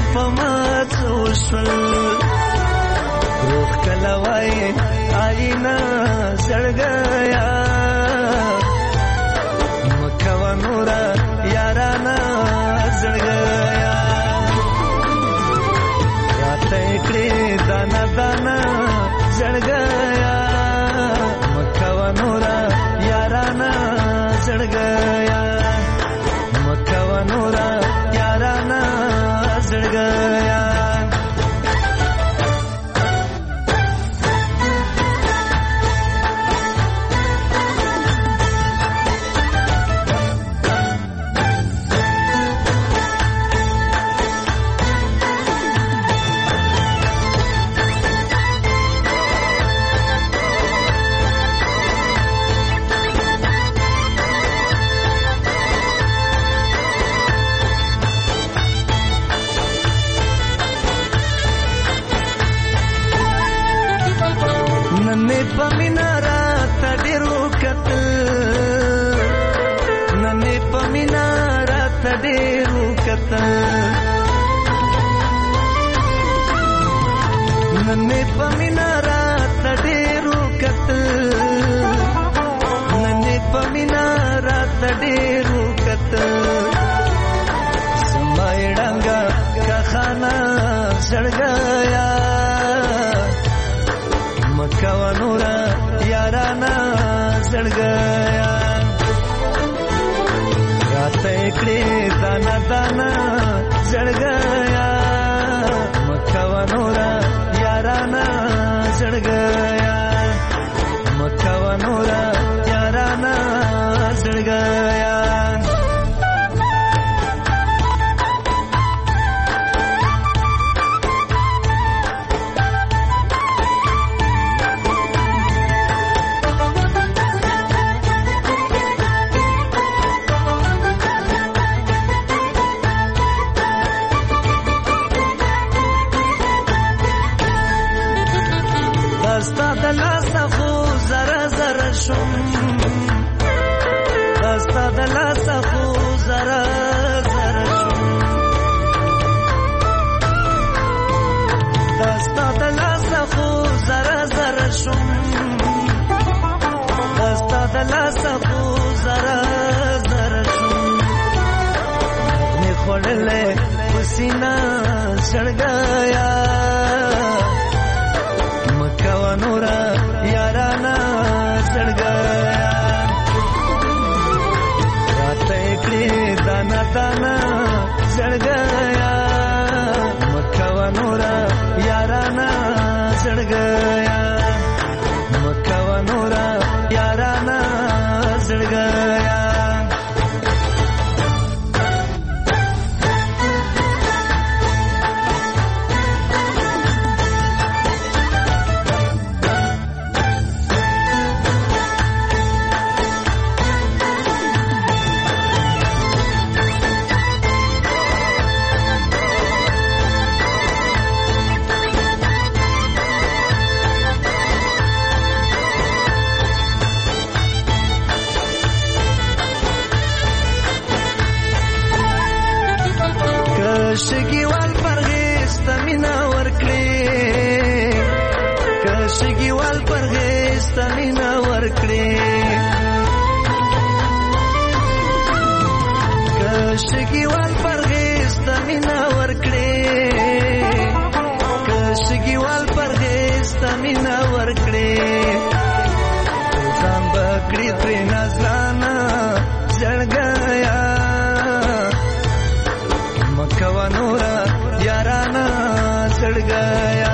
پمات وشل روح کلوای آینا زړګیا مکوا نورا یارانا زړګیا راته کړي دانا دانا زړګیا مکوا نورا یارانا زړګیا مکوا نورا یارانا زړګیا नन्हे पमिना रात डेरू कतल नन्हे पमिना रात डेरू कतल समायड़ांगा का खाना सड़ गया मक्का नूरा याराना सड़ गया रात एकड़े दाना दाना सड़ गया मक्का नूरा याराना सड़ गया मक्का नूरा याराना सड़ गया Dasta de la safu zara zara shum Dasta de la safu zara zara shum Dasta de la safu zara zara shum Ne khole husina chad gaya Makka wa nura yarana chad gaya दाना दाना चढ़ गया मक्का नूरा याराना चढ़ गया मक्का नूरा याराना चढ़ गया شګیوال پرهیز تمینا ورکړي که شګیوال پرهیز تمینا ورکړي که شګیوال پرهیز تمینا ورکړي که شګیوال پرهیز تمینا ورکړي ځان بکړي ترې نازلانا ځړ گیا मक्का नूरा याराना चढ़ गया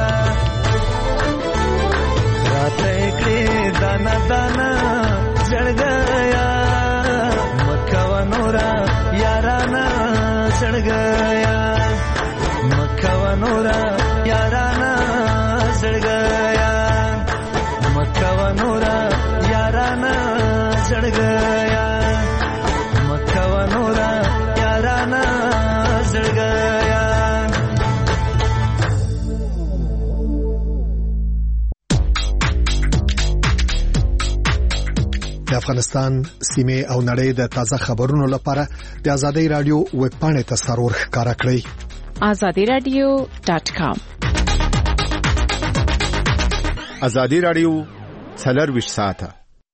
रात एकड़े दाना दाना चढ़ गया मक्का नूरा याराना चढ़ गया मक्का नूरा याराना चढ़ गया मक्का नूरा याराना चढ़ गया मक्का नूरा याराना د افغانستان سیمه او نړۍ د تازه خبرونو لپاره د ازادۍ رادیو ویب پاڼې ته سرور ښکارا کړئ. azadi radio dot com. azadi radio څلور ساعته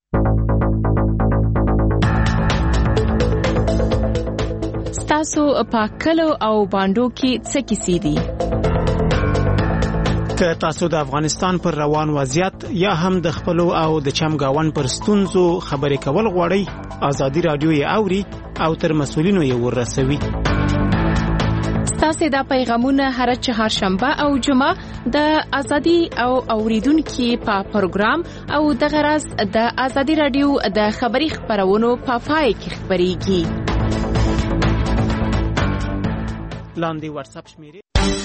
تاسو په کلو او باندو کې څه کیسې دي؟ که تاسو د افغانستان پر روان وضعیت یا هم د خپلو او د چمګاون پر ستونزو خبرې کول غواړئ، ازادي رادیو یې اوري او تر مسؤلینو یې ورسوي. تاسو دا پیغامونه هر چهارشنبه او جمعه د ازادي او اوریدونکو په پروګرام او د غرض د ازادي رادیو د خبري خبرونو په پای کې خبريږي. لاندې واتس اپ شمیرې